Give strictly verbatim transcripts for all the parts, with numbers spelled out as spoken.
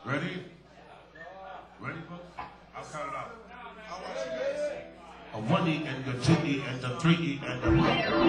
Ready? Ready, folks? I'll count it out. A one E and a two E and a three E and a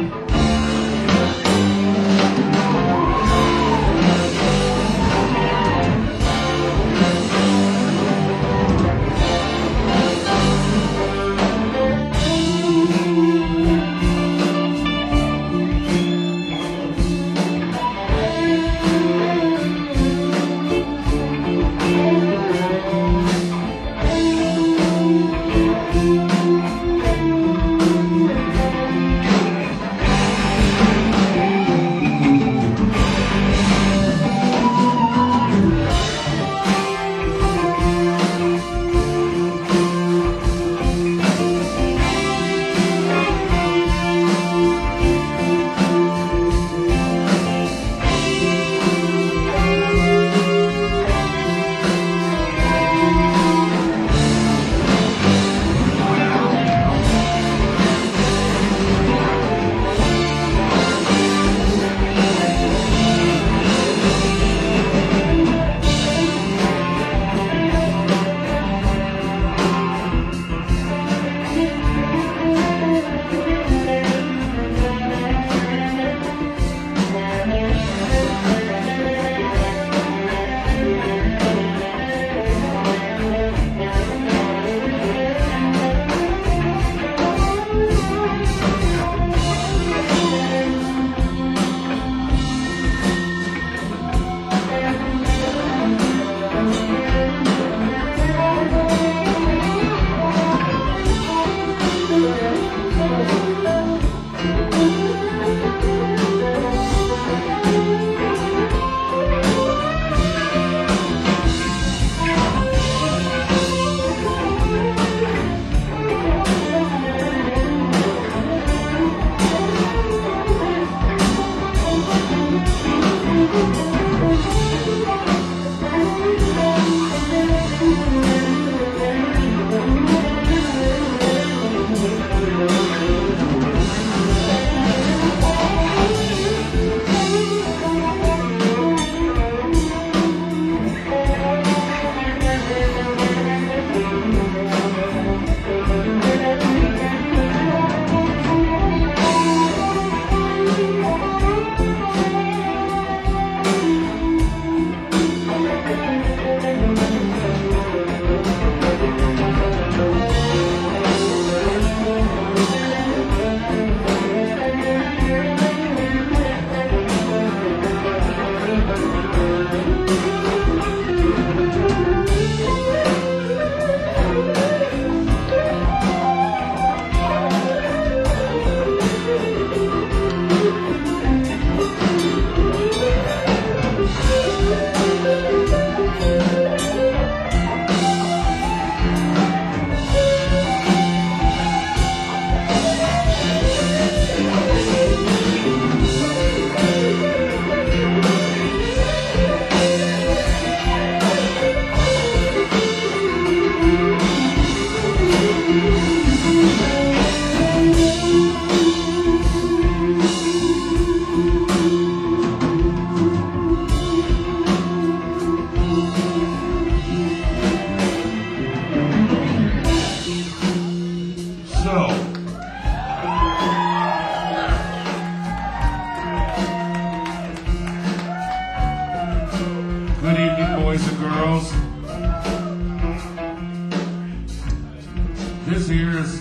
This here is,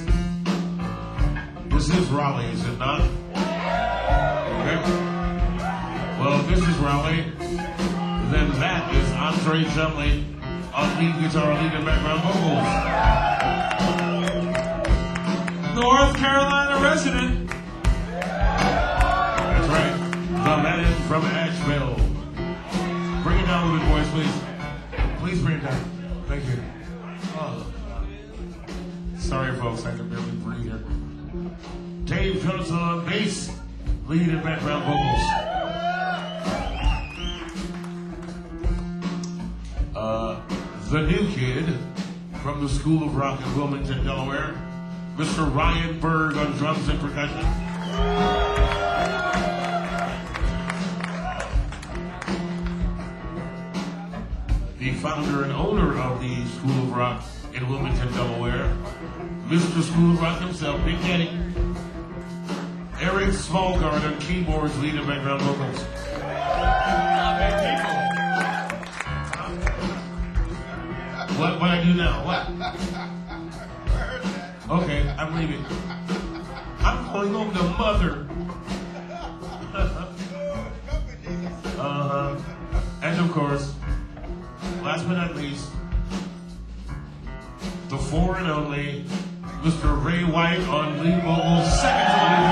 this is Raleigh, is it not? Okay. Well, this is Raleigh. Then that is Andre Chumley on lead guitar, lead and background vocals. North Carolina resident. That's right. The man from Asheville. Bring it down a little bit, boys, please. Please bring it down. Thank you. Oh. Sorry, folks, I can barely breathe here. Dave Johnson on bass, lead and background vocals. Uh, the new kid from the School of Rock in Wilmington, Delaware, Mister Ryan Berg on drums and percussion. The founder and owner of the School of Rock in Wilmington, Delaware. Mister School of Rock himself, Big Daddy. Eric Smallgard on keyboards, lead and background vocals. What what I do now? What? Okay, I'm leaving. I'm going home to mother. uh-huh. And of course, last but not least, the four and only Mister Ray White on lead vocals, second to lead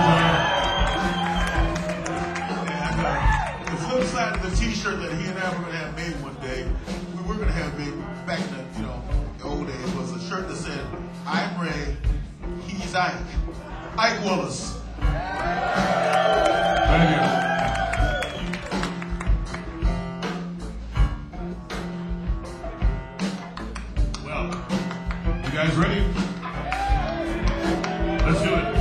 guitar. The flip side of the T-shirt that he and I were going to have made one day, we were going to have made back in the, you know, the old days, was a shirt that said, "I'm Ray, he's Ike, Ike Willis." Thank you. Well, you guys ready? Let's do it.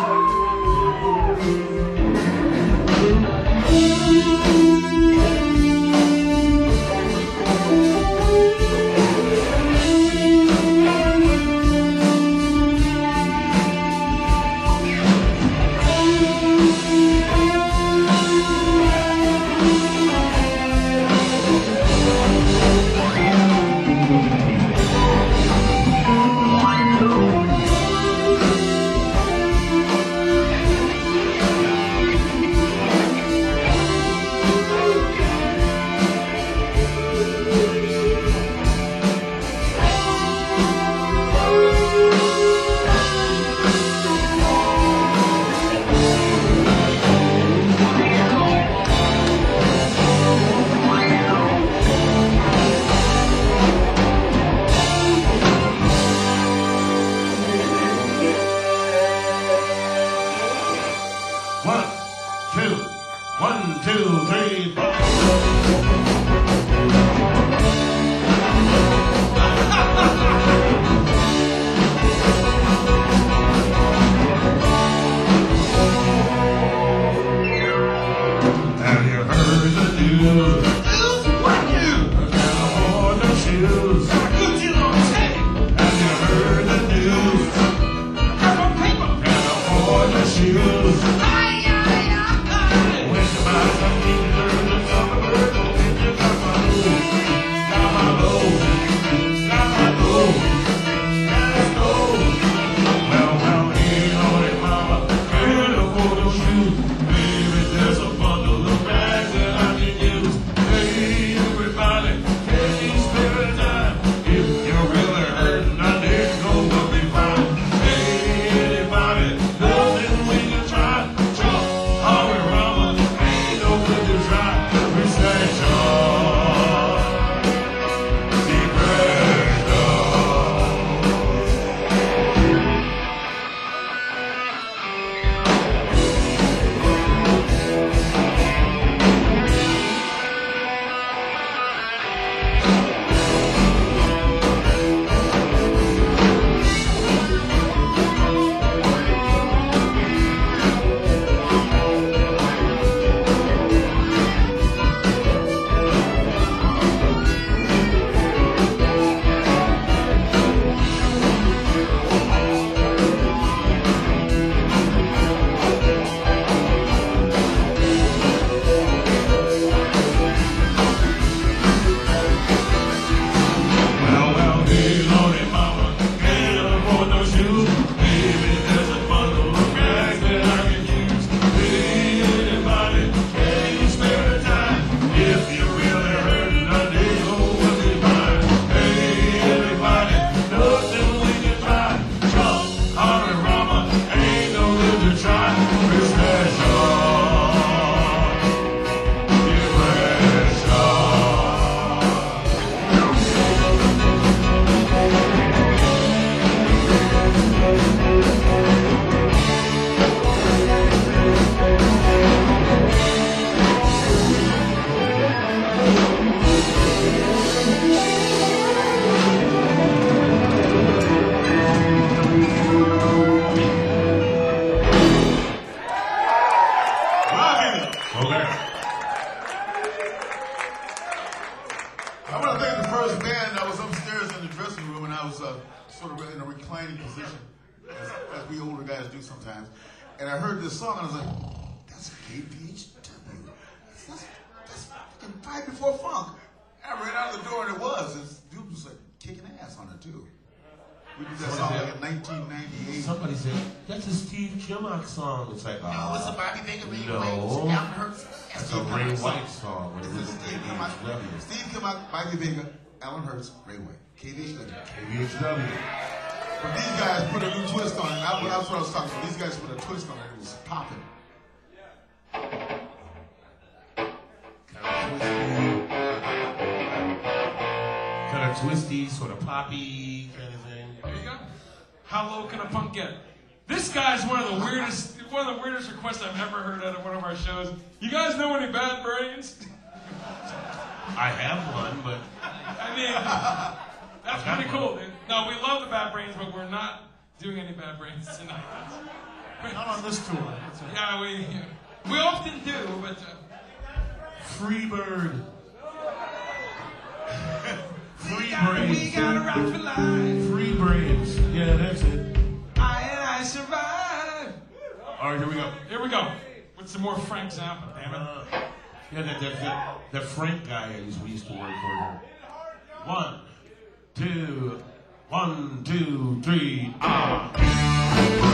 One, two, one, two, three, four. Have you heard the news? What news? California shoes. Gucci on tape. Have you heard the news? Got on paper. California shoes. Aye, aye, aye, aye. When you buy something, you learn to talk about it. If you got my low, got my low, got my low, let's go. Well, well, ain't on it, mama. Can't afford those shoes. Baby, there's a bundle of bags that I can use. Hey, everybody, can you spare a dime? If you're really hurting, I need to know what we find. Hey, anybody, nothing we can try. Jump, holler, mama, ain't no good to try. Recession, depression. Well, well, hey, Lordy, mama, can't afford no shoes. Baby, there's a bundle of bags that I can use. Hey, anybody, can you spare a dime? If you're really hurting, I need to know what we find. Hey, everybody, nothing we can try. Jump, holler, mama, ain't no good to try. Recession, depression. Rocky. Okay. I want to thank the first in the dressing room and I was uh, sort of in a reclining position, as, as we older guys do sometimes. And I heard this song and I was like, that's K P H W. That's, that's fucking Fight Before Funk. I ran out of the door and it was. This dude was like kicking ass on it too. We did that song like in nineteen ninety-eight. Somebody said, that's a Steve Killock song. It's like, No, oh, it's a Bobby Baker, Ray no. White, Alan Hurst. That's a Ray White song. It's a Steve Killock, Steve Killock, Bobby Baker, Alan Hurst, Ray White. K V H W. K V H W. But these guys put a new twist on it. That, that's what I was talking about. These guys put a twist on it. It was popping. Kind of twisty, sort of poppy kind of thing. There you go. How low can a punk get? This guy's one of the weirdest, one of the weirdest requests I've ever heard at one of our shows. You guys know any Bad Brains? I have one, but I mean, that's pretty cool, dude. No, we love the Bad Brains, but we're not doing any Bad Brains tonight. Not on this tour. Yeah, we we often do, but uh, Freebird. Free we gotta, brains. we gotta rock for life. Free brains. Yeah, that's it. I and I survive. All right, here we go. Here we go. With some more Frank Zappa, damn it. Uh, yeah, that, that, that, that Frank guy I used, we used to work for him. One, two, one, two, three, ah.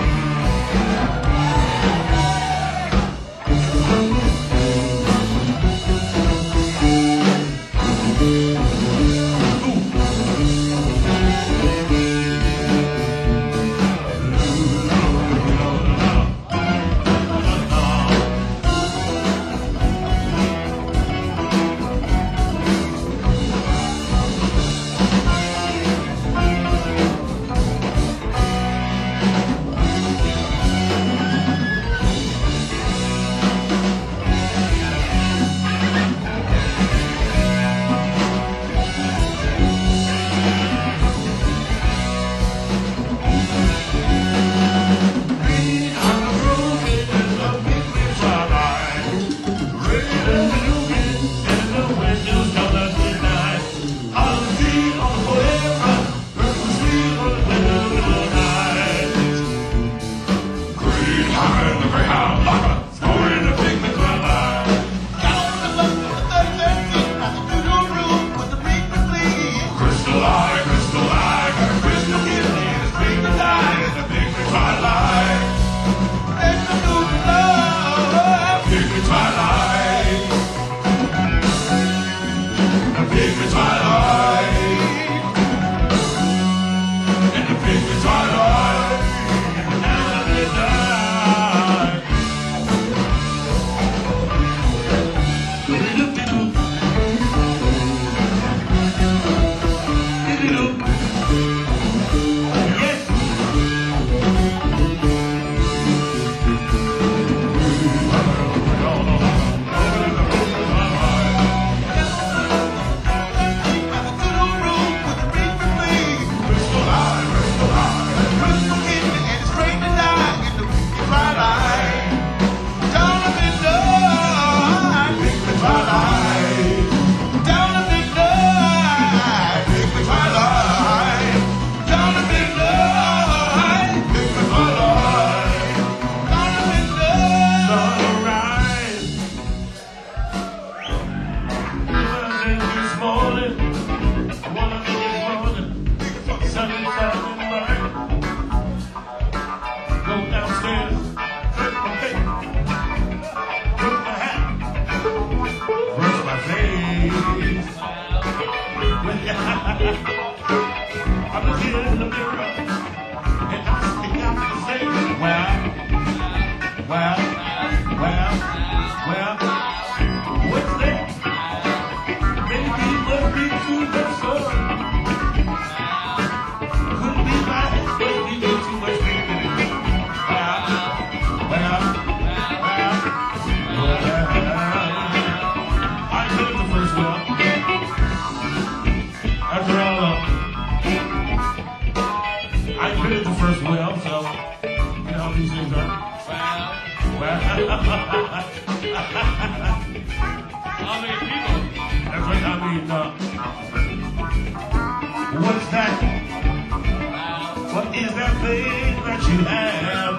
What's that? What is that thing that you have?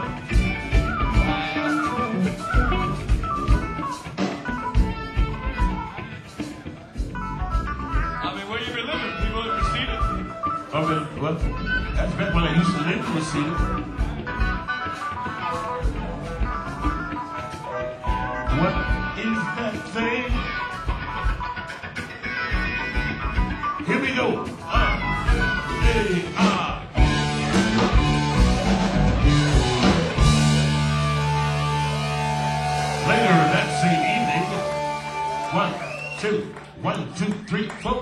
I mean, where you been living? People in Reseda? Okay, what? That's back when I used to live in Reseda. What is that thing? Here we go. Uh, hey, ah. Later that same evening, one, two, one, two, three, four.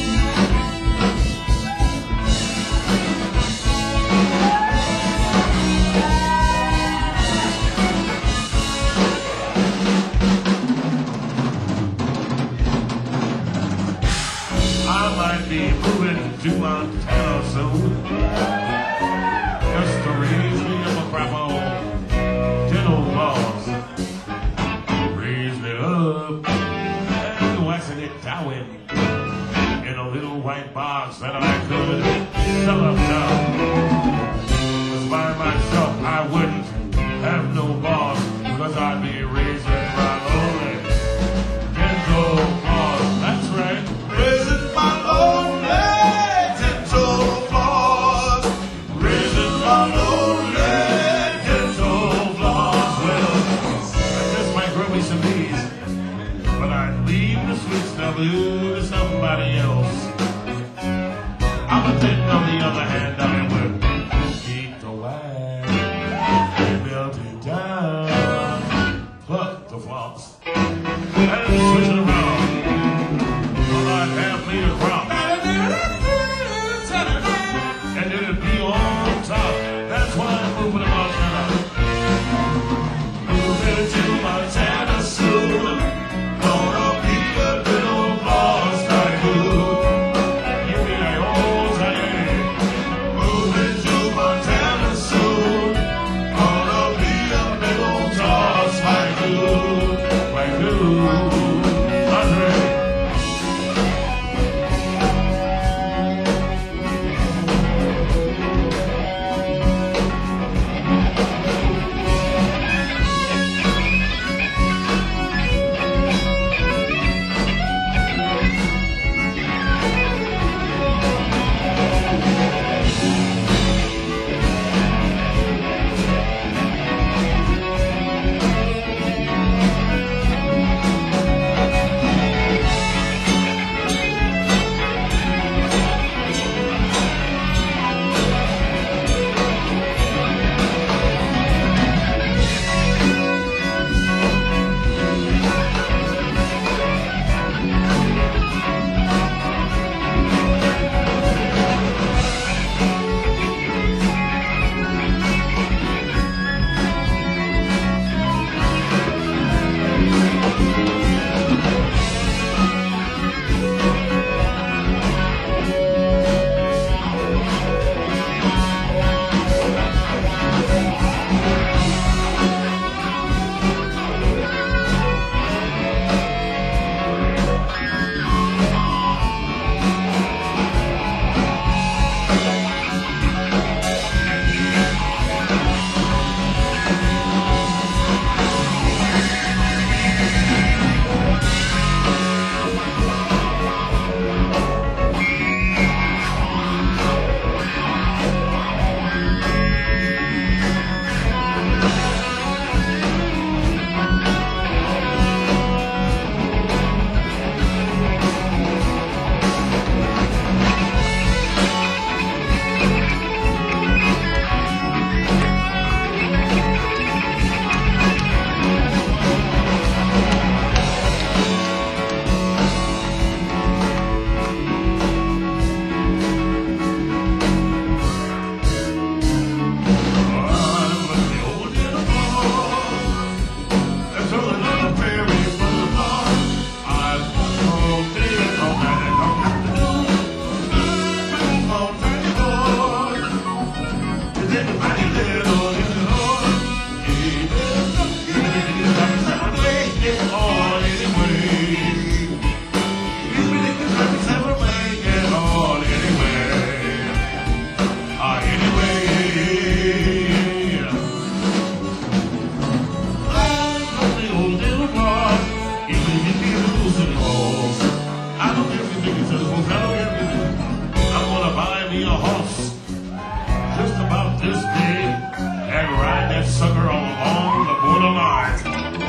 I might be moving to Montana soon. Just to raise me up a crap on dental laws. Raise me up and waxing it down in a little white box that I could sell up now. 'Cause by myself I wouldn't have no boss, because I'd be raising my only dental laws. That's right. Raising my lonely dental floors. Raising my lonely Dental flaws. Well, I just might grow me some bees, but I'd leave the sweet stuff to somebody else. I'm a thing on the other hand, I would keep the wax and melt it down, pluck the floss, and switch it around. Well, I'd have me a crop, and it'd be on top. That's why I'm moving to Montana. Moving to Montana soon. Gonna be a little boss tycoon. Yippee-yi-oh-yi. Moving to Montana soon. Gonna be a little boss tycoon. Tycoon. Andre.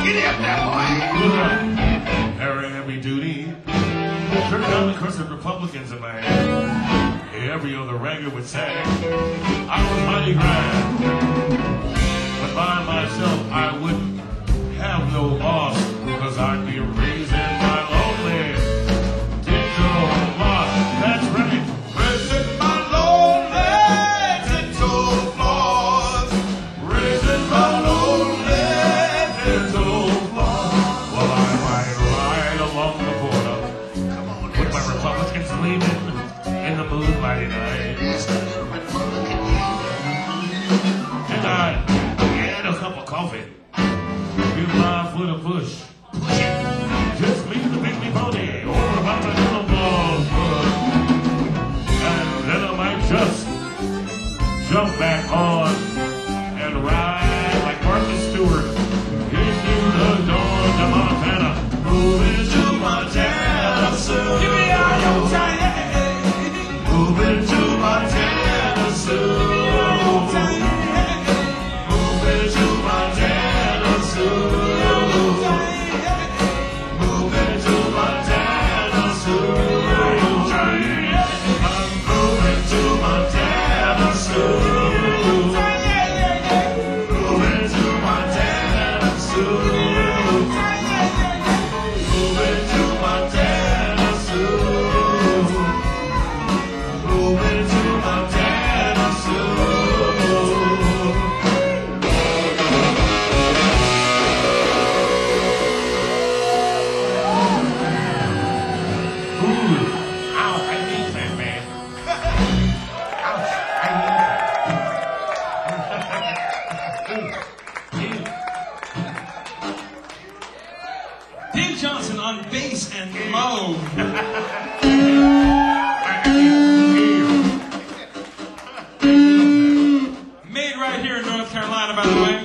Get up there, boy. Very heavy duty. Took down the curse of Republicans in my hand. Every other ragger would say I was mighty grand. But by myself I wouldn't have no boss, because I'd be raising my lonely digital boss. That's right. Raising my lonely dental floors. Raising my lonely dental floors. Well, I ride right along the border Come on, with my Republicans leaning in the moonlight night. And I had a cup of coffee. Give my foot a push. Just leave the big pony over about the little ball's foot. And then I might just jump back on and ride like Martha Stewart into the dawn to Montana. Moving to Montana soon. Give me all your time. Moving to Montana soon. Moving to Montana soon. Moving to Montana soon. I'm moving to Montana soon. Moving to Montana soon. Moving to Montana soon. Moving to Montana soon. Ooh, ow, I need that, man. Ouch, I need that. Dave Johnson on bass and Moog. Made right here in North Carolina, by the way.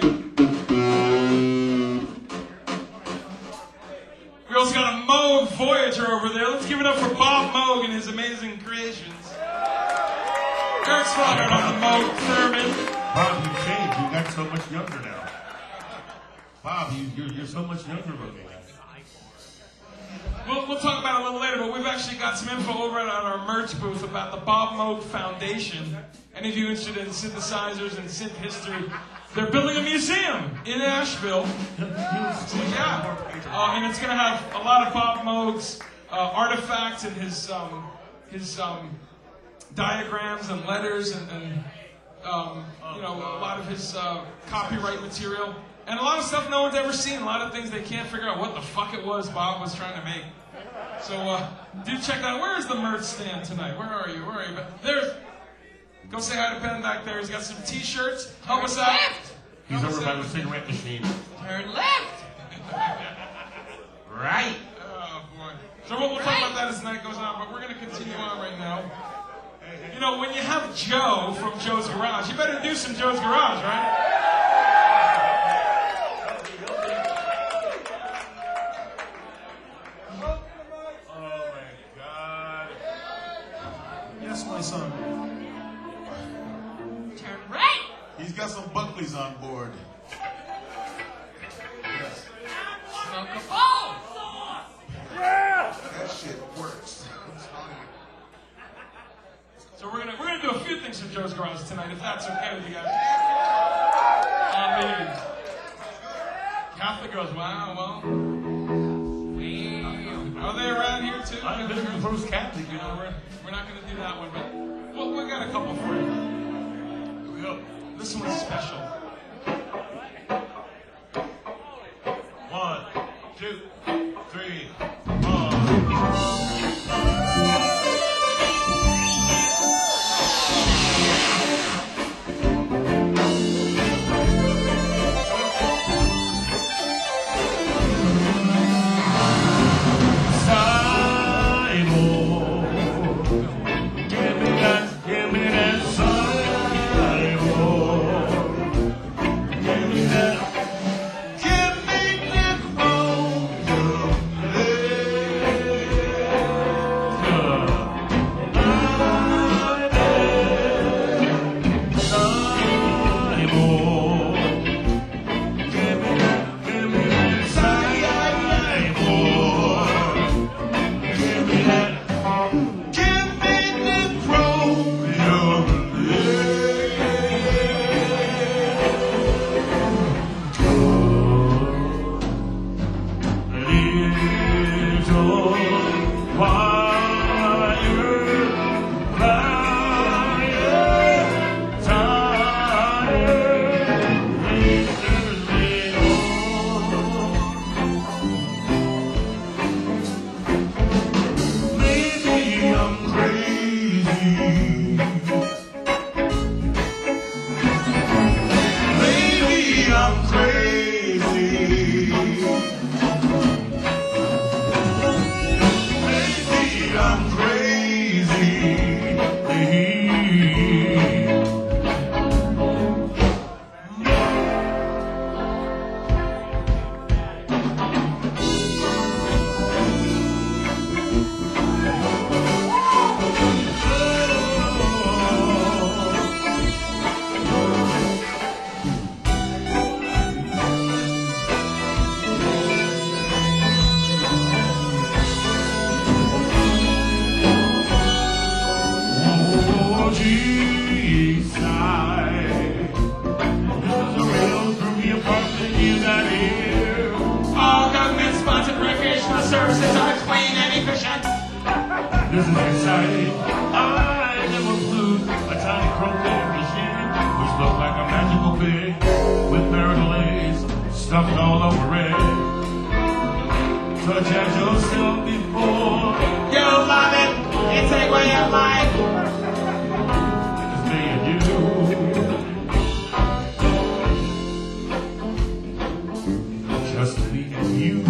We also got a Moog Voyager over there. Let's give it up for Bob Moog and his amazing creations. Eric Slaughter on the Moog Thurman. Bob, you changed. You got so much younger now. Bob, you, you're, you're so much younger looking. We'll, we'll talk about it a little later, but we've actually got some info over at our merch booth about the Bob Moog Foundation. Any of you interested in synthesizers and synth history, they're building a museum in Asheville. Yeah, uh, and it's going to have a lot of Bob Moog's uh, artifacts and his um, his um, diagrams and letters and, and um, you know, a lot of his uh, copyright material. And a lot of stuff no one's ever seen. A lot of things they can't figure out what the fuck it was Bob was trying to make. So uh, do check that out. Where is the merch stand tonight? Where are you? Where are you? There's. Go say hi to Ben back there. He's got some T-shirts. Help us out. He's Help over us by out. the cigarette machine. Turn left. Right. Oh boy. So we'll, we'll talk about that as the night goes on. But we're going to continue on right now. You know, when you have Joe from Joe's Garage, you better do some Joe's Garage, right? Yes, my son. Turn right. He's got some Buckleys on board. Yes. Smoke a ball. That shit works. So we're gonna we're gonna do a few things from Joe's Garage tonight, if that's okay with you guys. Uh, the Catholic girls. Wow, well. Are they around here too? I'm the first Catholic, You know, we're we're not gonna do that one, but well, we got a couple for you. Here we go. This one's special. One, two, three, four. surfaces are clean and efficient. This is exciting. I never flew a tiny croquet machine, which looked like a magical pig with marital legs stuffed all over it. Such as yourself before. You love it. It's a way of life. It's me and you. Just me and you.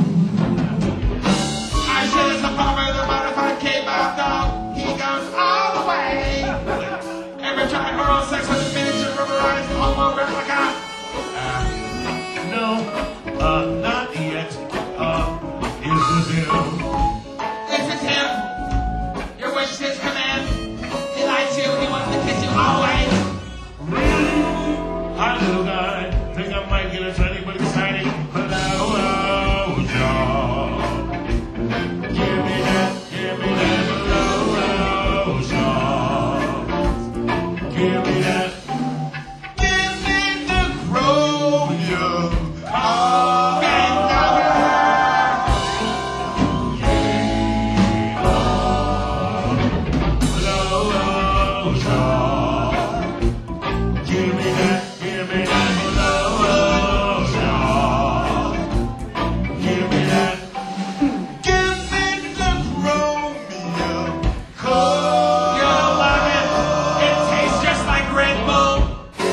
I should have support the modified K-pop dog. He goes all the way. Ever tried oral sex with a miniature rubberized homo replica? Uh, no, uh, not yet. Uh, is this him? This is him. Your wish is his command. He likes you. He wants to kiss you always. Really? Hi, little guy. Think I might get a tiny but exciting blowout job. Give me that, give me that blowout job. Give me that. Give me the chromium. Oh, Bend over. Blowout job. Give me that, give me that blowout job. Give me that. give me the chromium. You'll love it. It tastes just like Red Bull.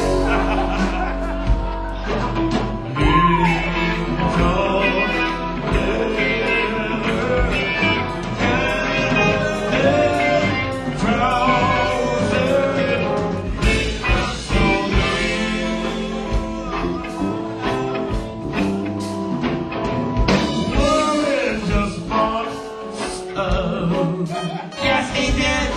Yes, he did.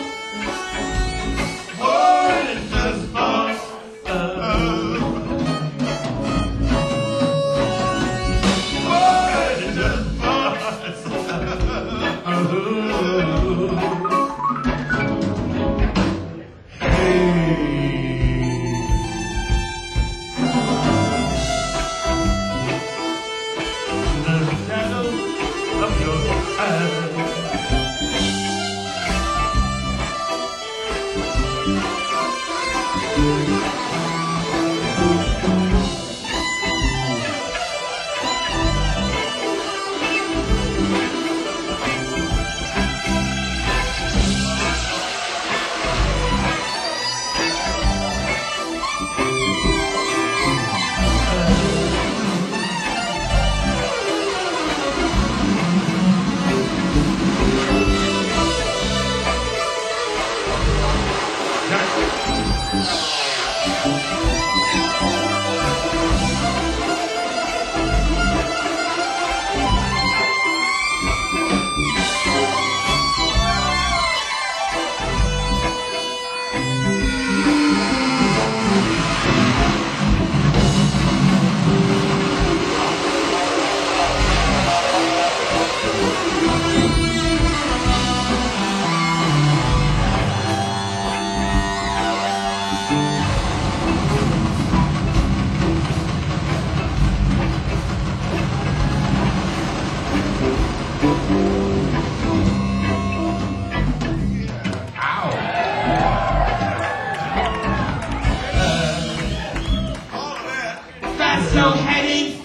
All of that. That's so heady.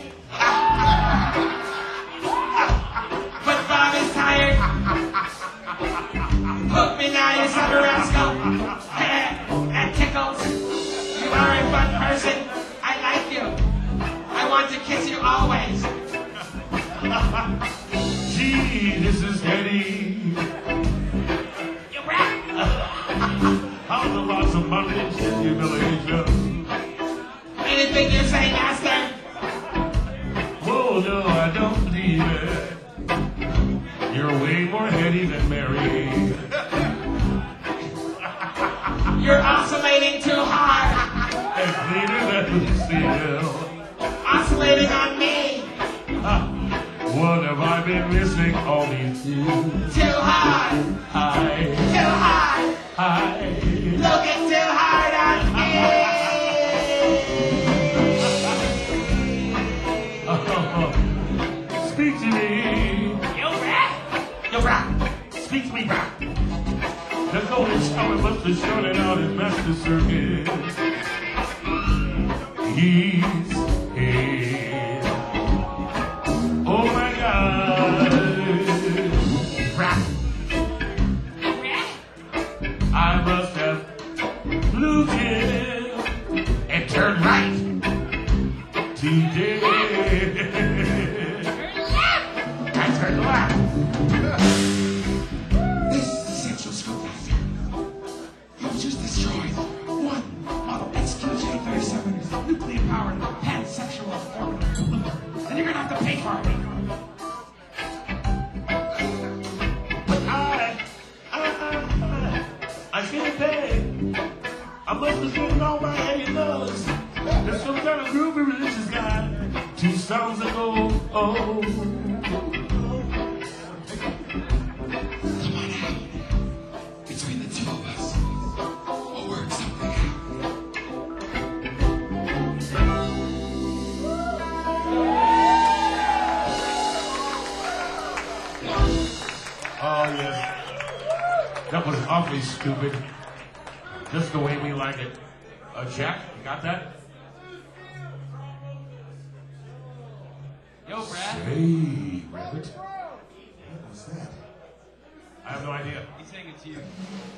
But Bob is tired. Hook me now, you son of a rascal. That tickles. You are a fun person. I like you. I want to kiss you always. Gee, this is Eddie. You rat. How's the lots of bondage in you, Malaysia? Anything you say, master. Oh, no, I don't believe it. You're way more heady than Mary. You're oscillating too hard. And cleaner than Lucille. Oscillating on me. Ah, what have I been missing all these years? Too hard. Hi, Too hard. hi. Looking too hard on me. Speak to me. You circus. He's here. Oh my God. Rap. I must have looked in and turned right today. I turned left. This is the Central Scoop F M. You've just destroyed one model X Q J thirty-seven nuclear-powered pansexual orbital balloon, and you're gonna have to pay for it. But I, I, I, I can't pay. I must have given all my eight dollars. There's some kind of groovy religious guy two songs ago. Oh. Come on out. Between the two of us, we'll work something out. Oh, yes. That was awfully stupid. Just the way we like it. Uh, Jack, you got that? Yo, Brad. Hey, Rabbit. What was that? I have no idea. He's saying it to you.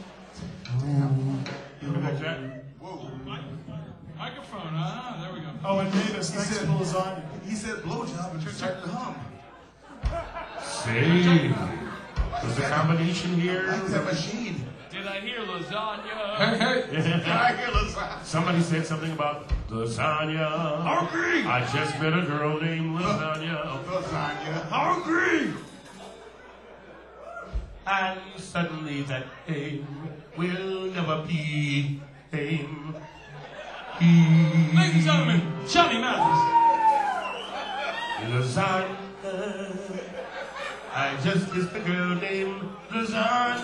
You heard that, Jack? Whoa. Microphone. Ah, there we go. Oh, and Davis, He thanks said, for lasagna. he said blowjob, but you're starting to hum. Say, there's a combination here. Like that machine. Did I hear lasagna? I hear lasagna. Somebody said something about lasagna. Hungry. I just met a girl named Lasagna. Lasagna. Hungry. And suddenly that pain will never be pain. Ladies and gentlemen, Johnny Mathis. Lasagna. I just kissed a girl named Lasagna.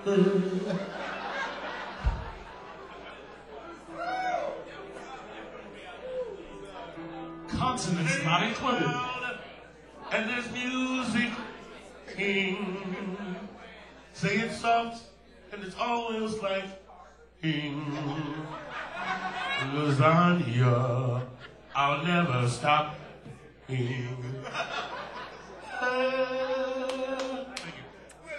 Consonants not included. And there's music. King. Say it soft, and it's always like king. Lasagna. I'll never stop. King. Thank you.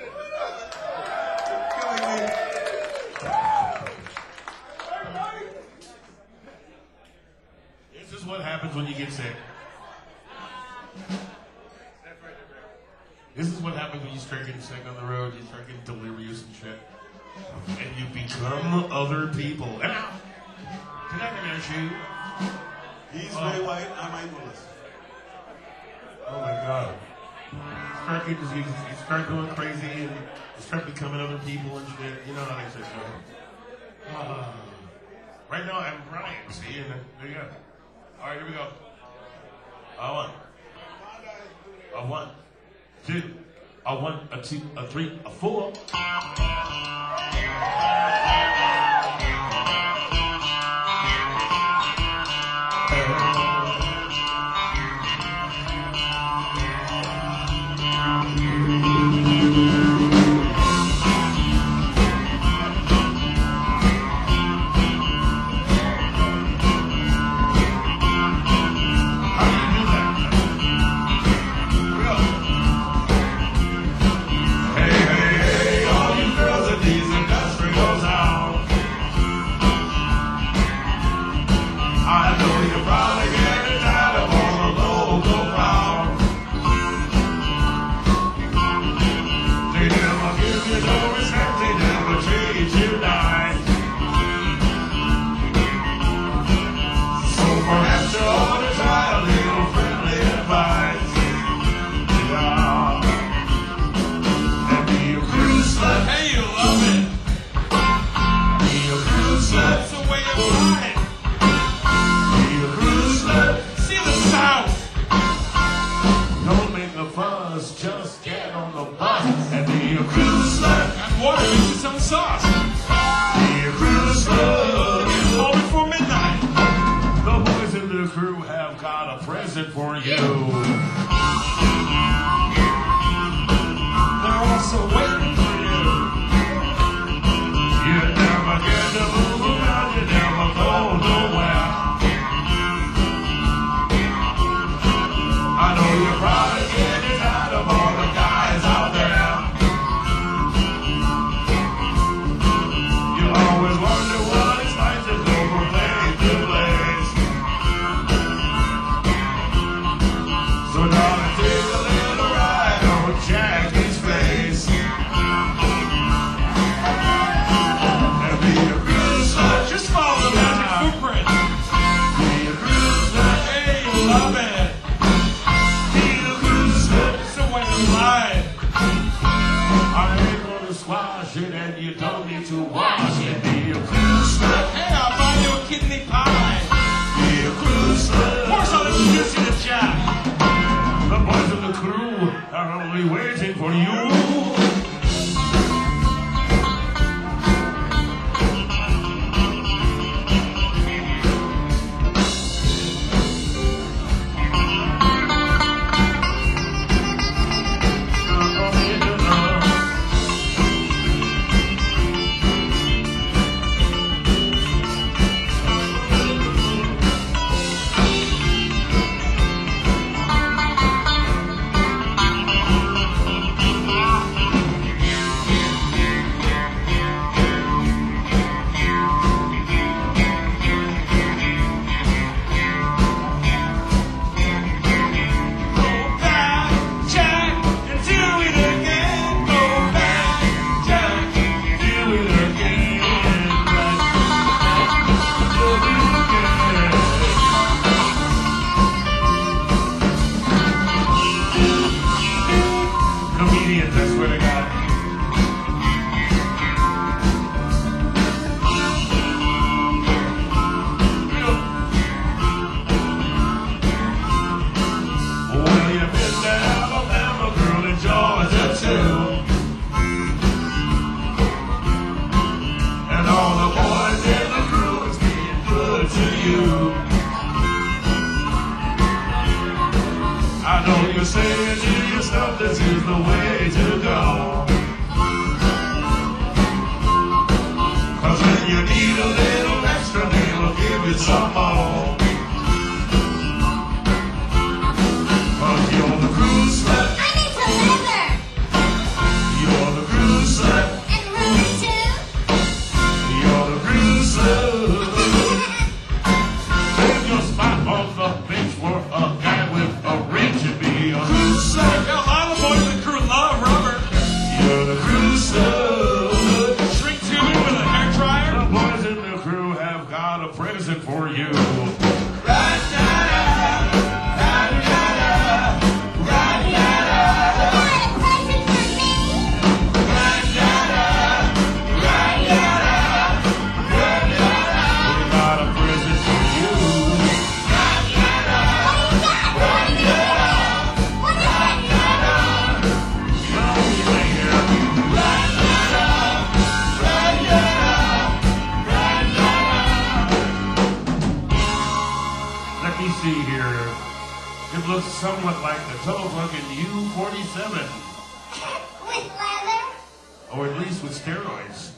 This is what happens when you get sick. This is what happens when you start getting sick on the road. You start getting delirious and shit. And you become other people. And now, can I come shoe? He's Oh. Ray White, I'm Mike Willis. Oh my God. You start getting you, you start going crazy and you start becoming other people and shit. You know how they say so. Uh, right now I'm Brian, see, and there you go. All right, here we go. A one. A one. Two. A one, a two, a three, a four. Just get on the bus and be a cruise love. And water into some sauce. Be a cruise love. All before midnight. The boys in the crew have got a present for you. They're also waiting for you. You never get to move around know you're probably getting tired of all the guys out there. You always wonder what it's like to go from place to place. So darling, take a little ride on Jackie's face. And be a cruise slut. Just follow the magic footprint. Be a cruise slut. Hey, love it. Be a cruise slut. It's the way to ride. I ain't gonna squash it and you don't need to wash it. Be a cruise slut. Hey, I'll buy you a kidney pie. Be a cruise Of slut. course, I'll introduce you to Jack. The boys of the crew are only waiting for you. Go back, Jack, and do it again. Go back, Jack, Do it again. Do it again. Comedians, I swear to God. Well, you've been to Alabama, girl, and Georgia too. And all the boys in the crew is being good to you. I know you're saying to yourself, this is the way to go. Cause when you need a little extra, they will give you some more. Cause you're the cruise slut, I need to leather you're the cruise slut, and room too. you're the cruise slut. Save your spot on the bench for a guy with a ring to be a cruise slut. Yeah, a lot of boys in the crew love Robert. You're the cruise slut. Shrink tubing with a hair dryer. The boys in the crew have got a present for you. What a present for me. We got a present for you. What do you got? What is it? What is it? Well, we lay here. Let me see here. It looks somewhat like the Telefunken U forty-seven, With leather? or at least with steroids.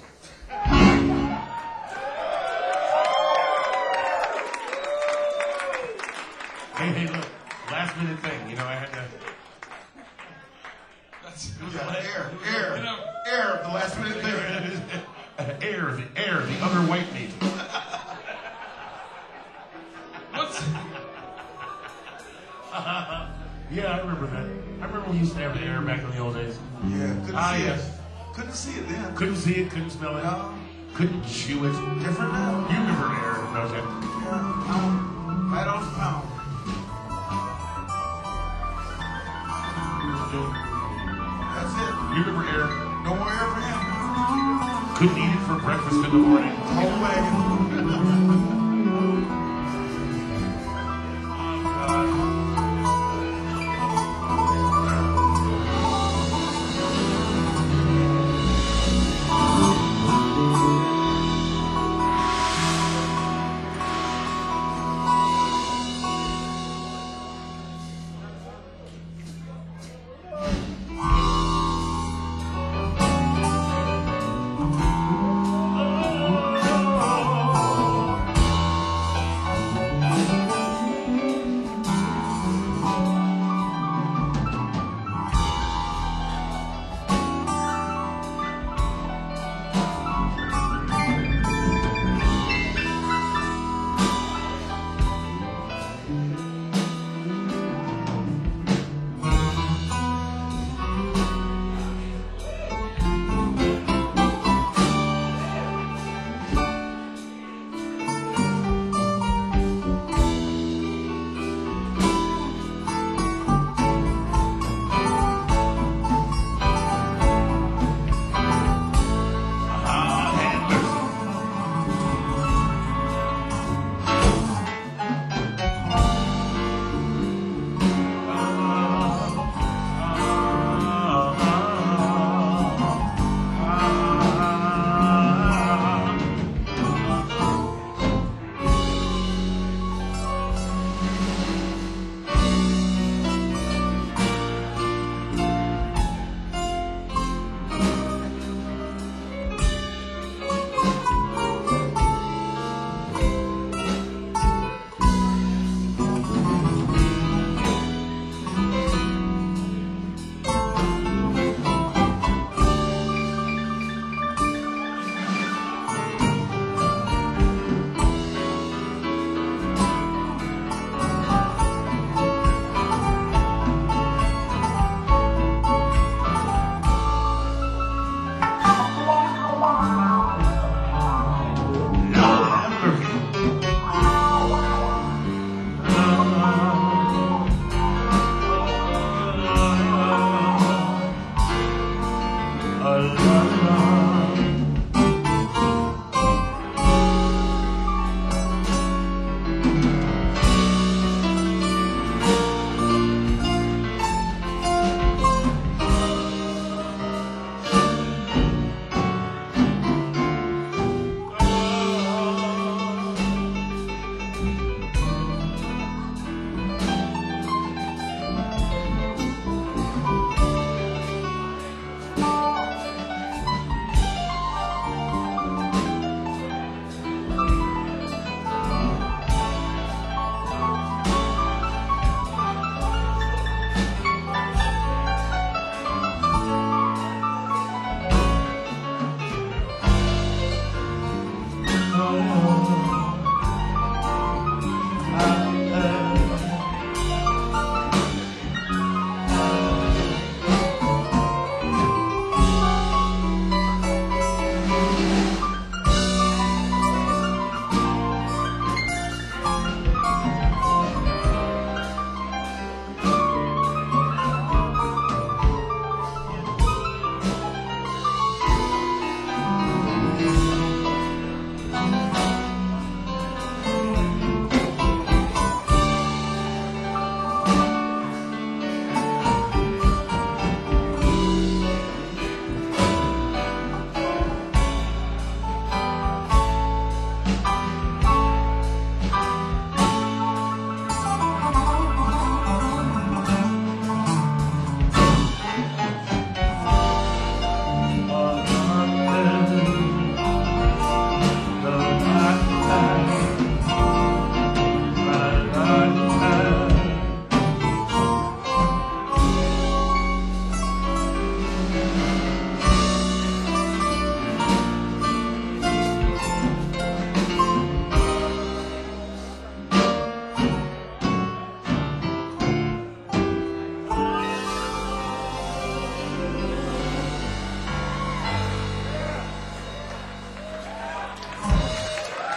Hey, hey, look, last minute thing. You know, I had to. That's Yeah, air, air, You know, air, the last minute thing. Air, the air, the other white meat. what's Yeah, I remember that. I remember we used to have the air back in the old days. Yeah, couldn't Ah, see yes. it. Couldn't see it then. Couldn't see it, couldn't smell it, No. couldn't chew it. Different now. You remember air, no, Tim? Yeah, pound, right off the pound. That's it. You remember air? No more air for him. Couldn't eat it for breakfast in the morning. Whole wagon.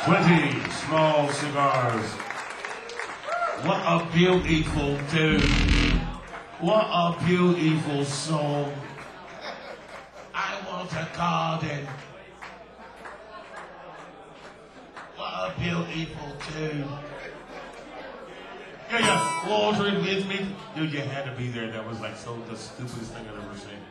twenty small cigars. What a beautiful tune. What a beautiful song. I want a garden. What a beautiful tune. Yeah, yeah, watering with me. Dude, you had to be there. That was like so the stupidest thing I've ever seen.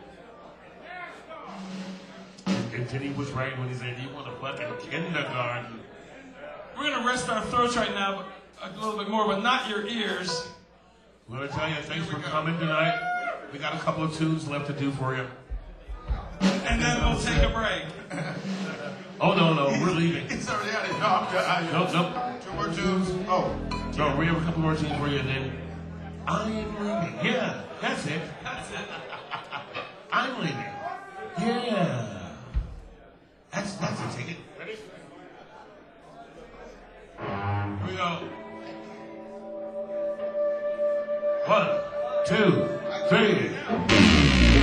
And Teddy was right when he said, you want a fucking kindergarten. We're going to rest our throats right now a little bit more, but not your ears. I'm going to tell you, thanks for coming tonight. We got a couple of tunes left to do for you. And then we'll take a break. Oh, no, no, we're leaving. It's already out of here. No, I'm just, I, Nope, nope. Two more tunes. Oh. No, we have a couple more tunes for you, and then I'm leaving. Yeah, that's it. That's it. I'm leaving. Yeah. That's, that's it. Take it. Ready? Here we go. One, two, three.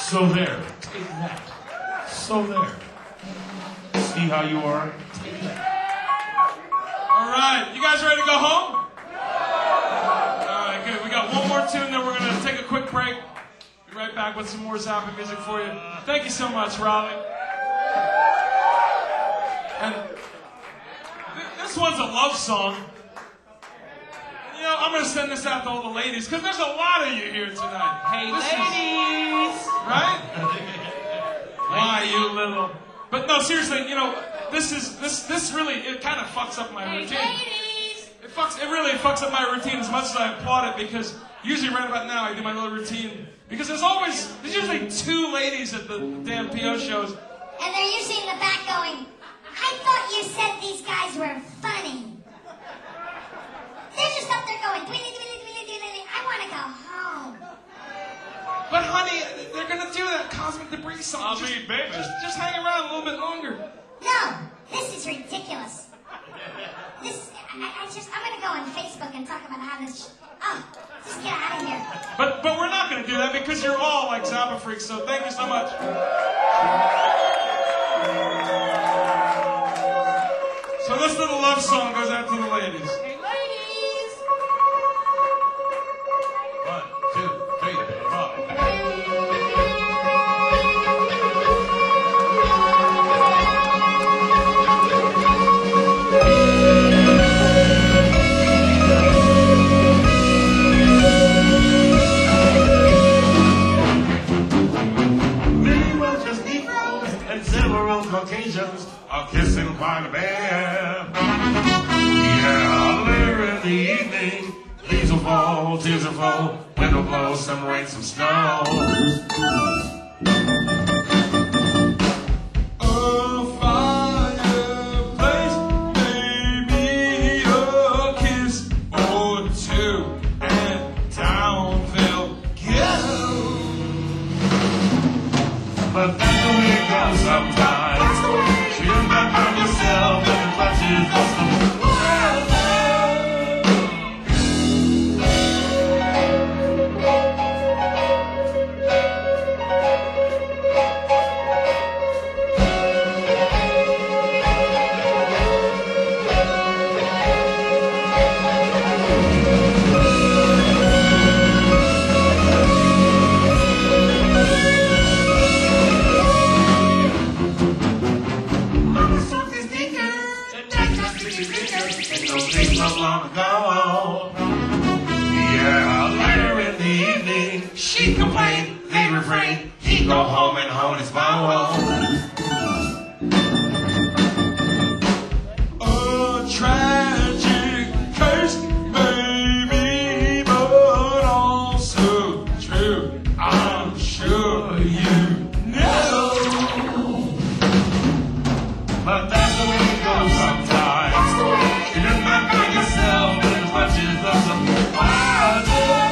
So there. Take that. So there. See how you are? Take that. All right, you guys ready to go home? All right, good. We got one more tune, then we're going to take a quick break. Be right back with some more Zappa music for you. Thank you so much, Raleigh. And th- this one's a love song. You know, I'm going to send this out to all the ladies, because there's a lot of you here tonight. Hey, this ladies! Is, right? Why, you little... But no, seriously, you know, this is, this this really, it kind of fucks up my routine. Ladies! It fucks, it really fucks up my routine as much as I applaud it, because usually right about now I do my little routine. Because there's always, there's usually two ladies at the damn P O shows. And they're usually in the back going, I thought you said these guys were funny. They're just up there going, dwiddly, dwiddly, dwiddly, dwiddly. I want to go home. But honey, they're gonna do that Cosmic Debris song. I'll just, be baby. Just, just hang around a little bit longer. No, this is ridiculous. This, I, I just, I'm going to go on Facebook and talk about how this, oh, just get out of here. But but we're not gonna do that because you're all like Zappa freaks, so thank you so much. So this little love song goes out to the ladies. Hey, ladies! One, two, three, four. Many were just Negroes and several Caucasians are kissing by the bed. Yeah, later in the evening, leaves will fall, tears will fall, wind will blow, some rain, some snow. A fireplace, maybe a kiss or two, and down they'll go. But that's the way it goes sometimes. Feel back on yourself and the clutches of some not long ago. Yeah, later in the evening, she complained, they refrained, he'd go home and hold his bowl. A tragic case, maybe, but also true. I'm sure you know. But that's the way it goes sometimes. You look back on yourself and the clutches of some wild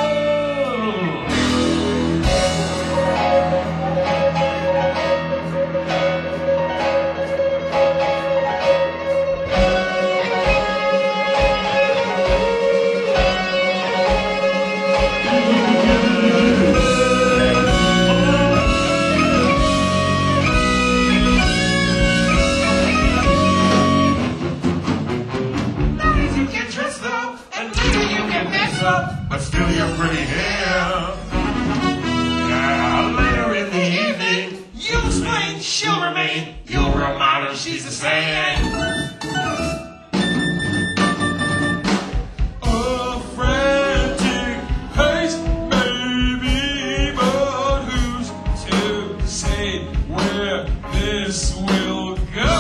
you get dressed up and later you get messed up, but still you're pretty here. Yeah, later in the evening, you explain, she'll remain. You'll remind her she's the same. A frantic pace, maybe, but who's to say where this will go?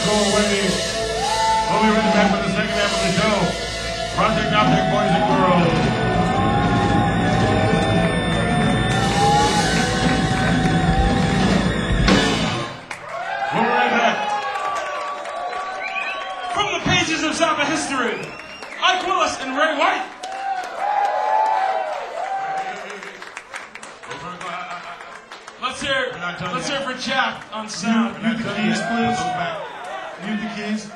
go away. We'll be right back with the second half of the show. Project Object, boys and girls. We'll be right back. From the pages of Zappa history, Ike Willis and Ray White. Let's hear, let's hear for Jack on sound. Mute the keys, please. Mute the keys.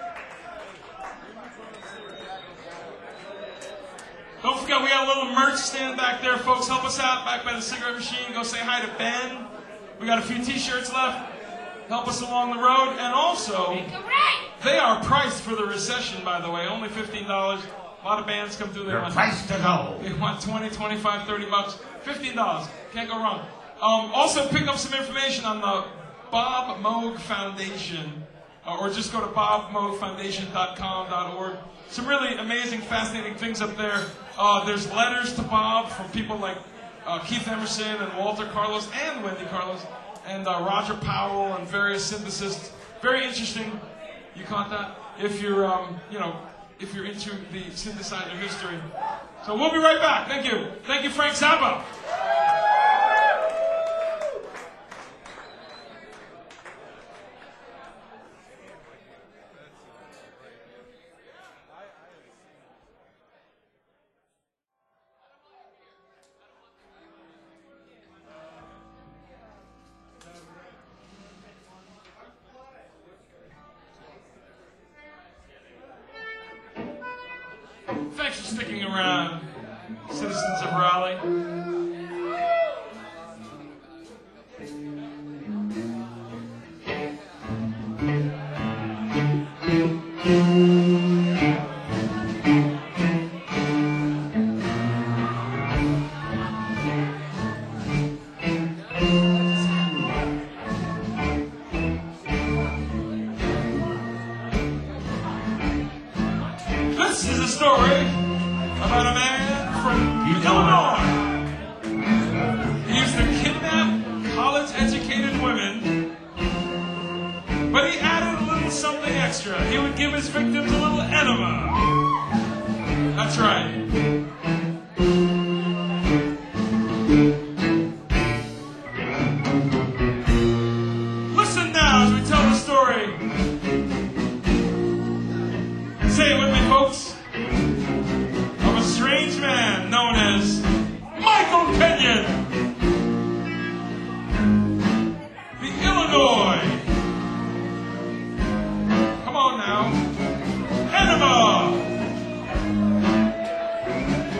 Don't forget, we got a little merch stand back there, folks. Help us out back by the cigarette machine. Go say hi to Ben. We got a few t-shirts left. Help us along the road. And also, they are priced for the recession, by the way. Only fifteen dollars. A lot of bands come through. They They're want, priced to go. they want twenty, twenty-five, thirty bucks. fifteen dollars. Can't go wrong. Um, also, pick up some information on the Bob Moog Foundation. Uh, or just go to bob moog foundation dot com dot org. Some really amazing, fascinating things up there. Uh, there's letters to Bob from people like uh, Keith Emerson and Walter Carlos and Wendy Carlos and uh, Roger Powell and various synthesists. Very interesting. You caught that? If you're, um, you know, if you're into the synthesizer history. So we'll be right back. Thank you. Thank you, Frank Zappa. Thanks for sticking around, citizens of Raleigh. This is a story about a man from Illinois. He used to kidnap college-educated women, but he added a little something extra. He would give his victims a little enema. That's right. Listen now as we tell the story. Say it with me, folks. Of a strange man known as Michael Kenyon. The Illinois. Come on now. Enema.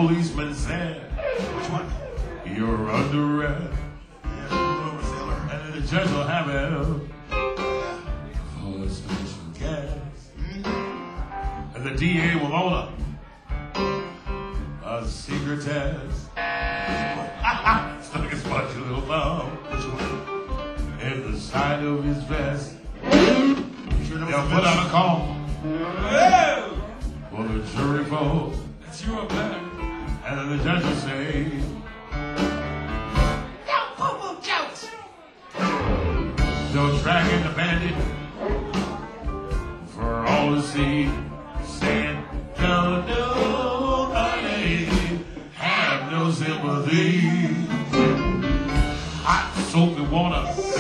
policeman said, Which one? you're under arrest. Yeah, Silver Sailor. And then the judge will have it for special gas. And the D A will hold up a secret test. Stuck his bunch of little thumb Which one? in the side of his vest. You sure that They'll was put the out a call Whoa! for the jury vote. That's you up there. And then the judge will say, No boo-boo jokes. they'll drag in the bandit for all to see, saying, no, nobody have no sympathy. Hot soapy water,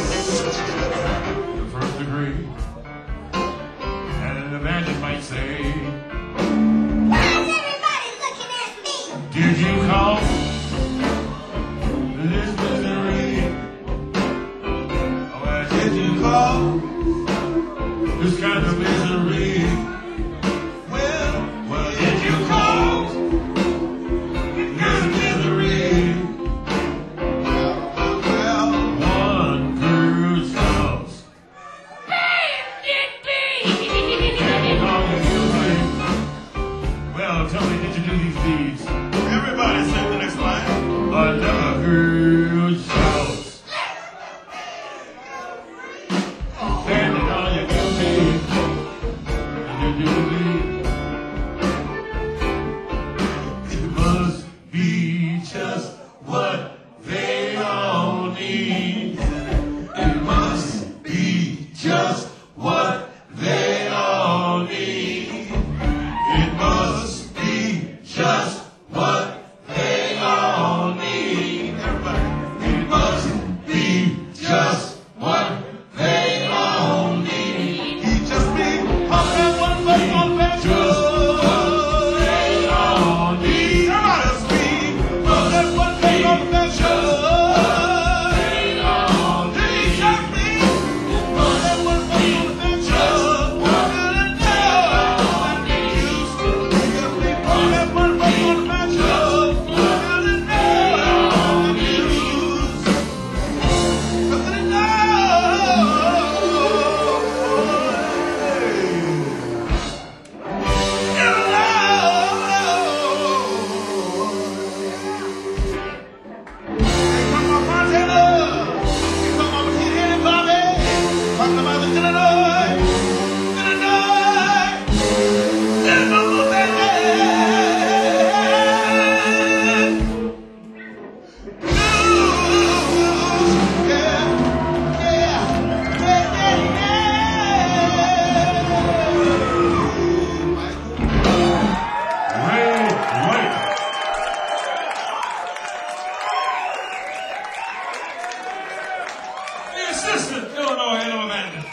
the first degree. And then the bandit might say, Why is everybody looking at me? did you call this misery? Oh, well, did you call this kind of misery? Well, Well, did you call this misery? well, well, One girl's house. Well, tell me, did you do these deeds? everybody say the next line. Another girl's house. Standing on your guilty. Did you do these? It must be just what they all need. It must be just what they all need. It must be just what they all need. Everybody. It must be just what they all need. He just be humping one foot on the bench. Just what they all need. Everybody speak. Humping one foot on the bench. They all He need. just be humping one foot on the bench. Walking it down. He just be humping one foot on the bench. Walking it down. He just walking it Ray White. The assistant Illinois Illinois Bandit.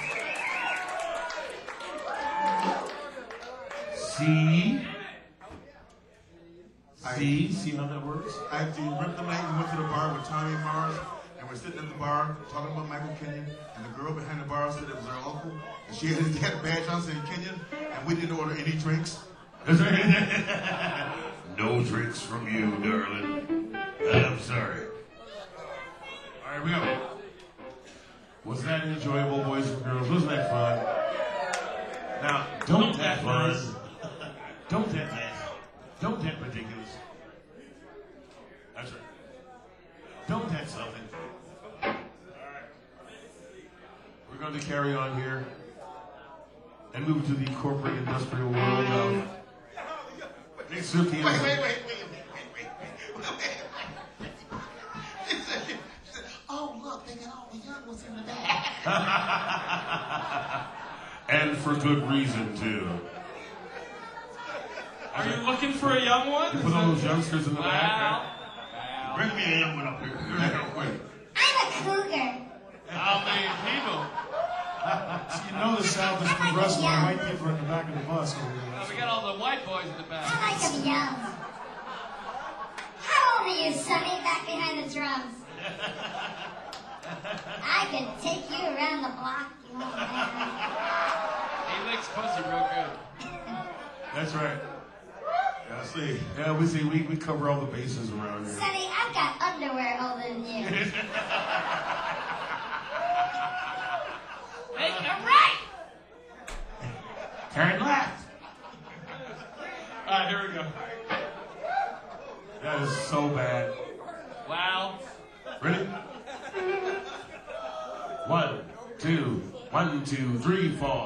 See? See? See how that works? I remember the night we went to the bar with Tommy Mars, and we're sitting at the bar talking about Michael Kenyon, and the girl behind the bar said it was her uncle, and she had his cat badge on saying Kenyon, and we didn't order any drinks. No drinks from you, darling. I'm sorry. All right, we go. Was that enjoyable, boys and girls? Wasn't that fun? Now, don't that fun. Don't that that. Don't that ridiculous. That's right. Don't that something. All right. We're going to carry on here and move to the corporate industrial world of Mitsuki. Wait, wait, wait, wait, wait, wait, wait, wait, wait. She said, she said, oh, look, they got all the young ones in the back. And for good reason, too. Are you looking for a young one? You put all those youngsters in the back. Wow. Right? Bring me a young one up here. Real quick. I'm a cougar. How many people? You know the South is progressive when white people are in the back of the bus. Oh, we got all the white boys in the back. I like them young. How old are you, Sonny, back behind the drums? I could take you around the block, you know, man. He licks pussy real good. That's right. I see. Yeah, we see. We, we cover all the bases around here. Sonny, I've got underwear older than you. Make it right! Turn left. All right, here we go. That is so bad. Wow. Ready? One, two, one, two, three, four.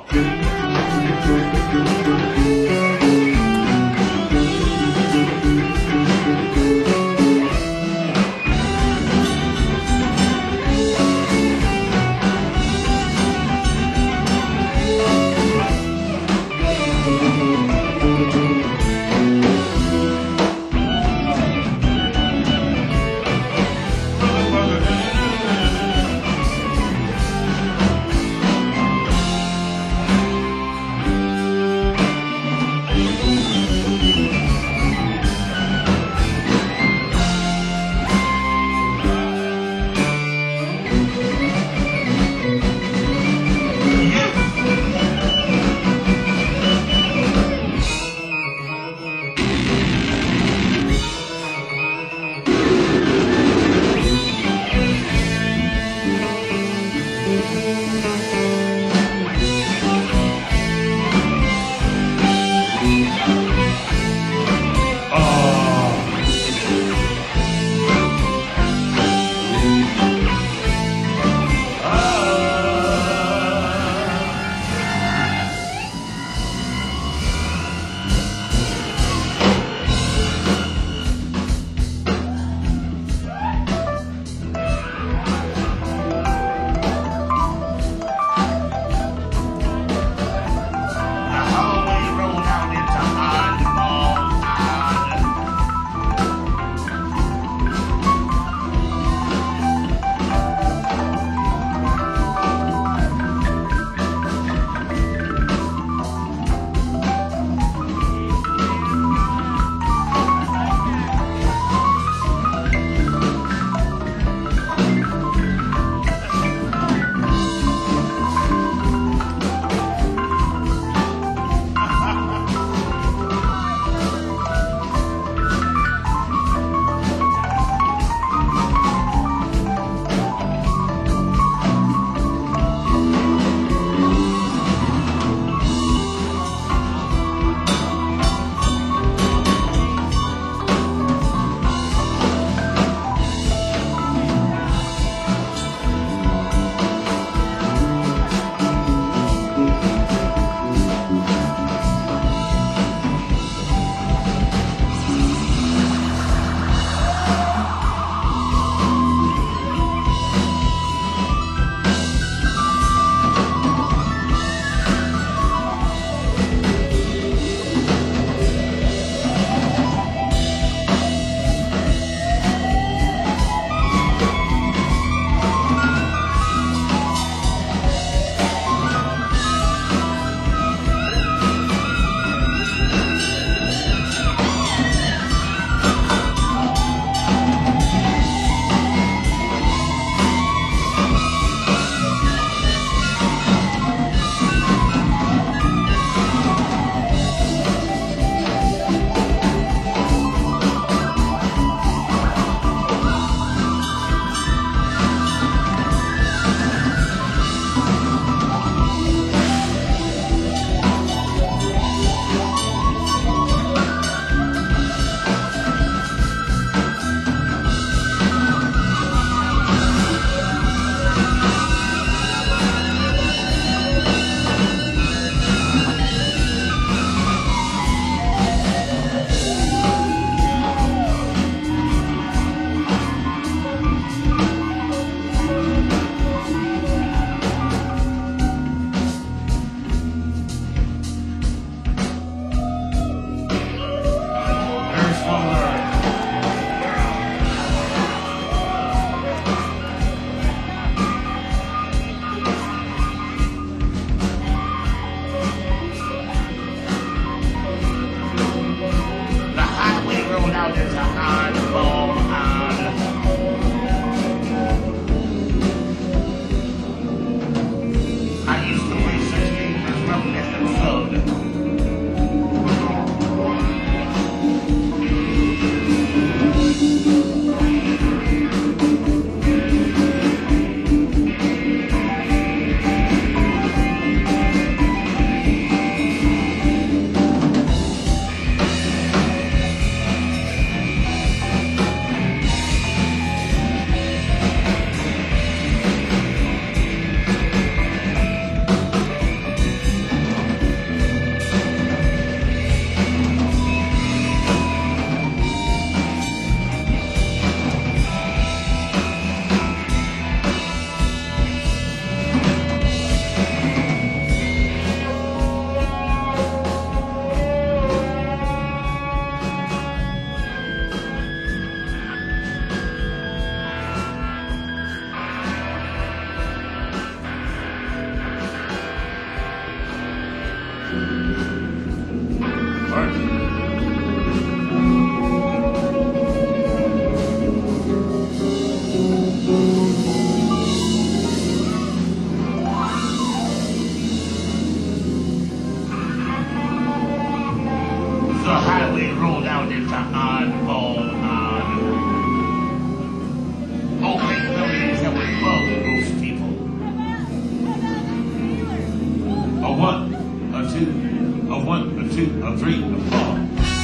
One, three, four.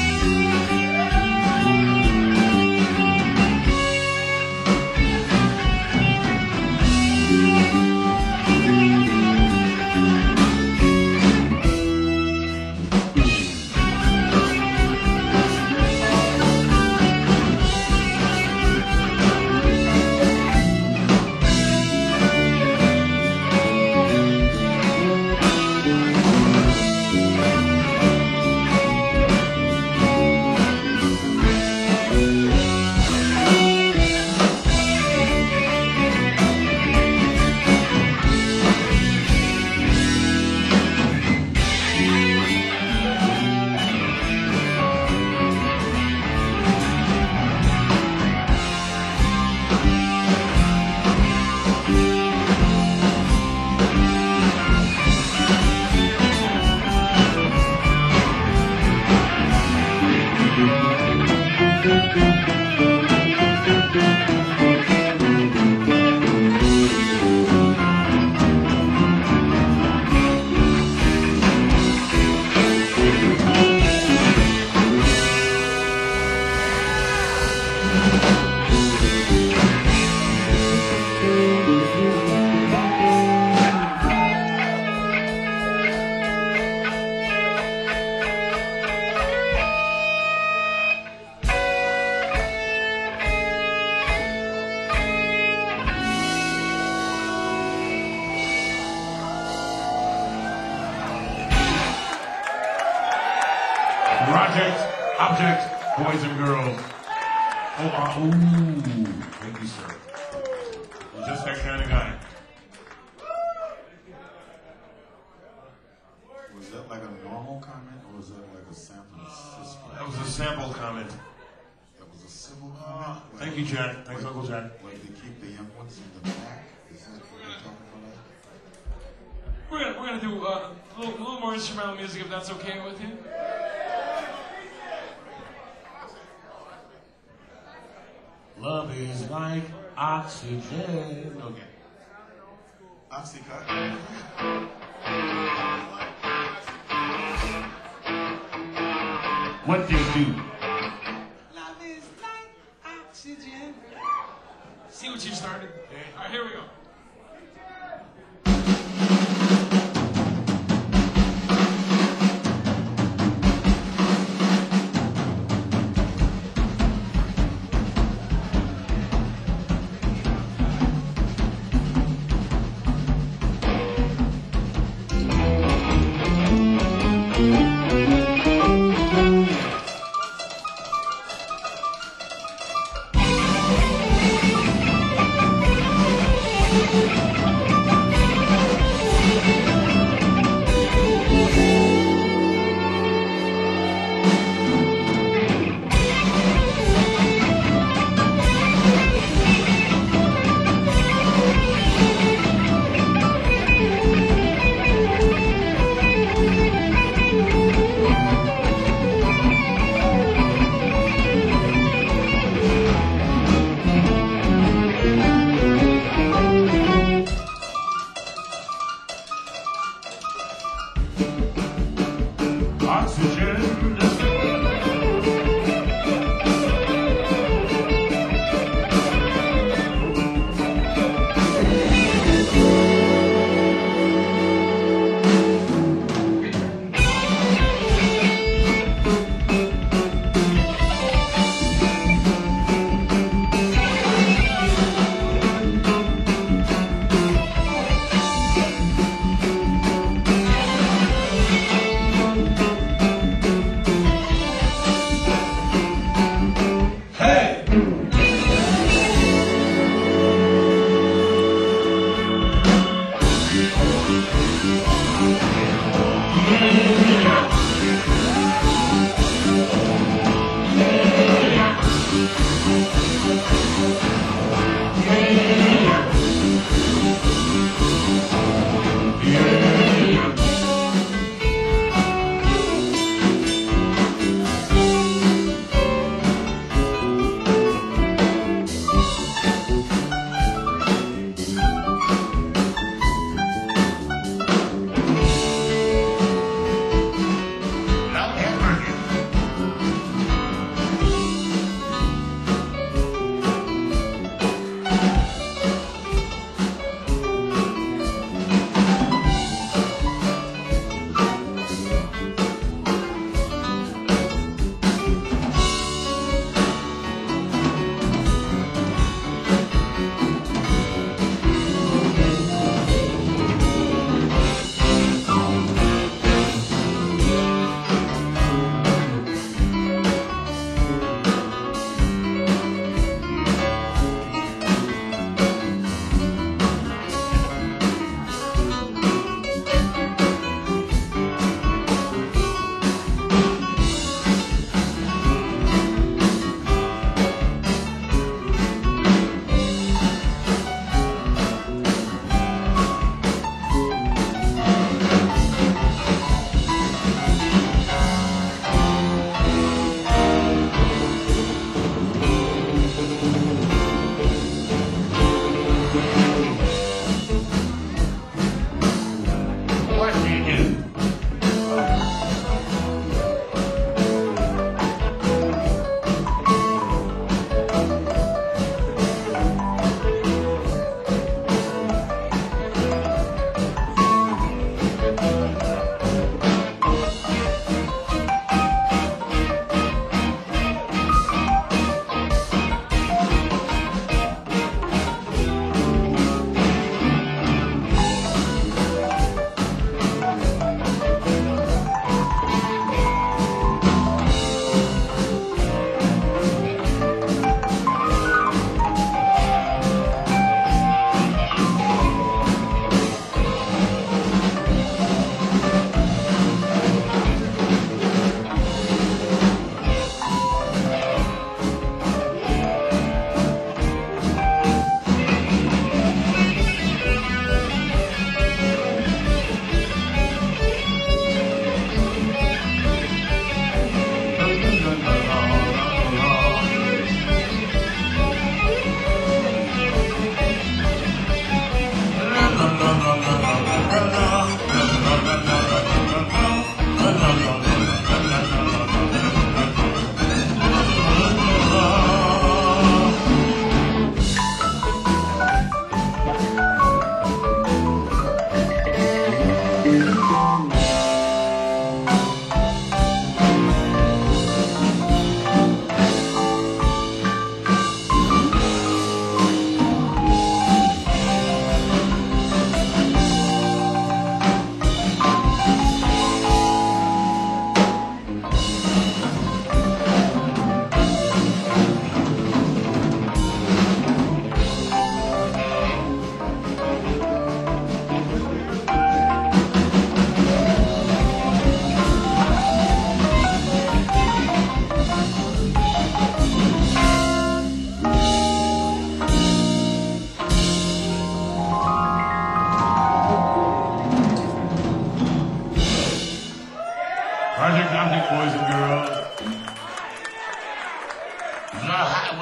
Project, object, boys and girls. Oh, uh, ooh, thank you, sir. You're just that kind of guy. Was that like a normal comment or was that like a sample? That was a sample comment. That was a civil comment? Thank you, Jack. Thanks, Like- Uncle Jack. Like they keep the young ones in the back? Is that what you're talking about? We're gonna we're gonna do uh, a little, a little more instrumental music if that's okay with you. Love is like oxygen. Okay. Oxycontin. What they do? Love is like oxygen. See what you started? All right, here we go. Thank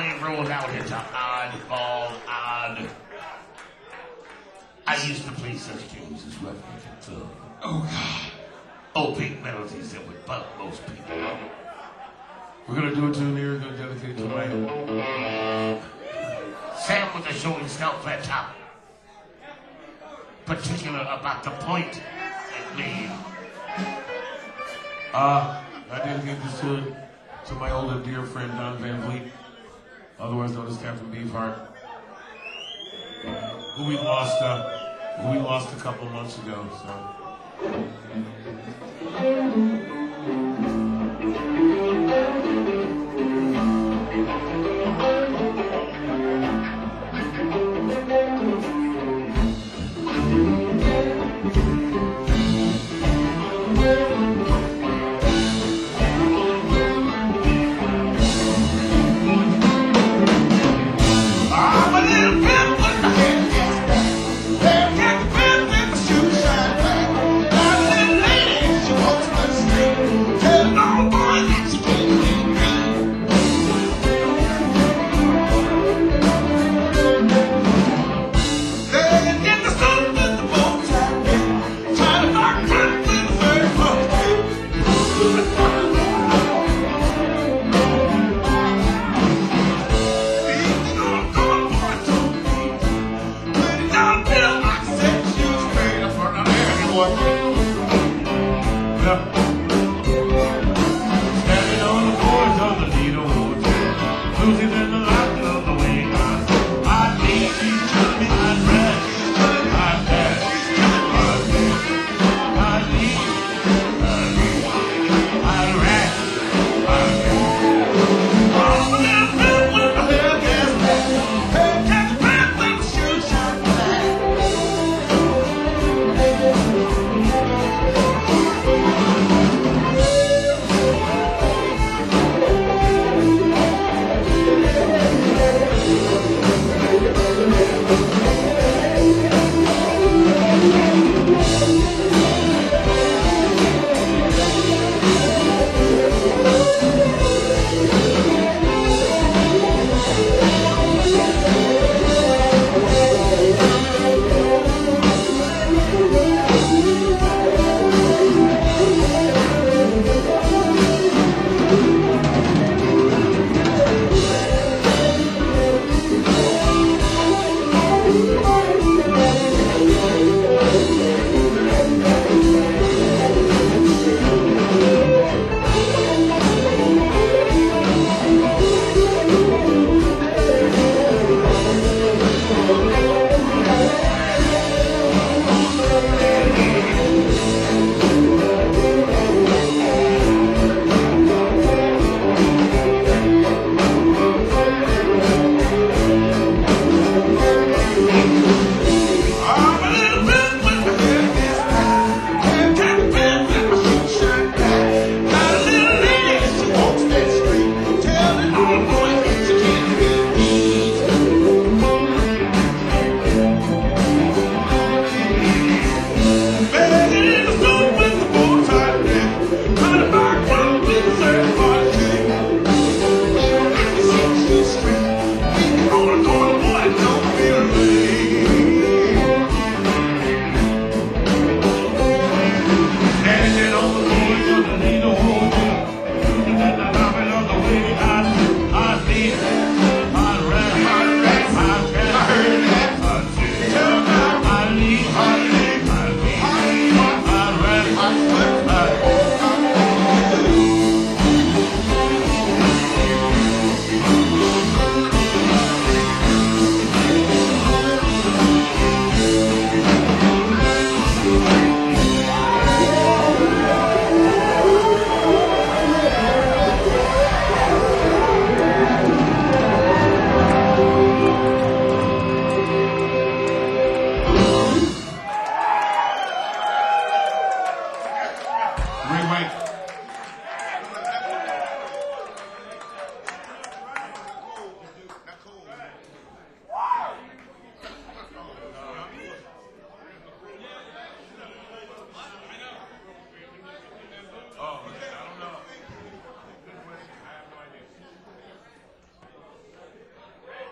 name rolled out into oddball odd. I used to play such games as Reverend and Thug. Oh, God. Oh, big melodies that would bug most people. We're gonna do a tune here. We're gonna dedicate it to my. Sam with the showing scalp flat top. Particular about the point it made. Uh, I dedicate this tune to my older dear friend Don Van Vliet, otherwise known as Captain Beefheart, who we lost. Uh, who we lost a couple months ago. So. I'm a little pimp with my hands back. Get the pimp with my shoes shine back. Got a little lady, she wants to stay.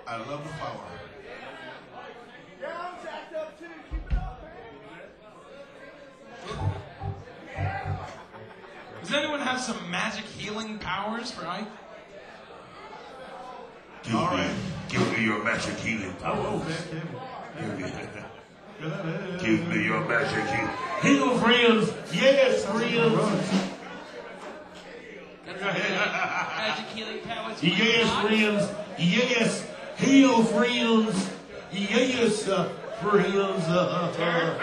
I love the power. Does anyone have some magic healing powers for Ike? Give All me, right. give me your magic healing Oh, power. back in. Give me, Good. give me your magic healing. Heal, friends. Yes, friends. Magic healing powers. Yes, friends. Yes. Heal, friends. Yes, uh, friends. Uh, uh.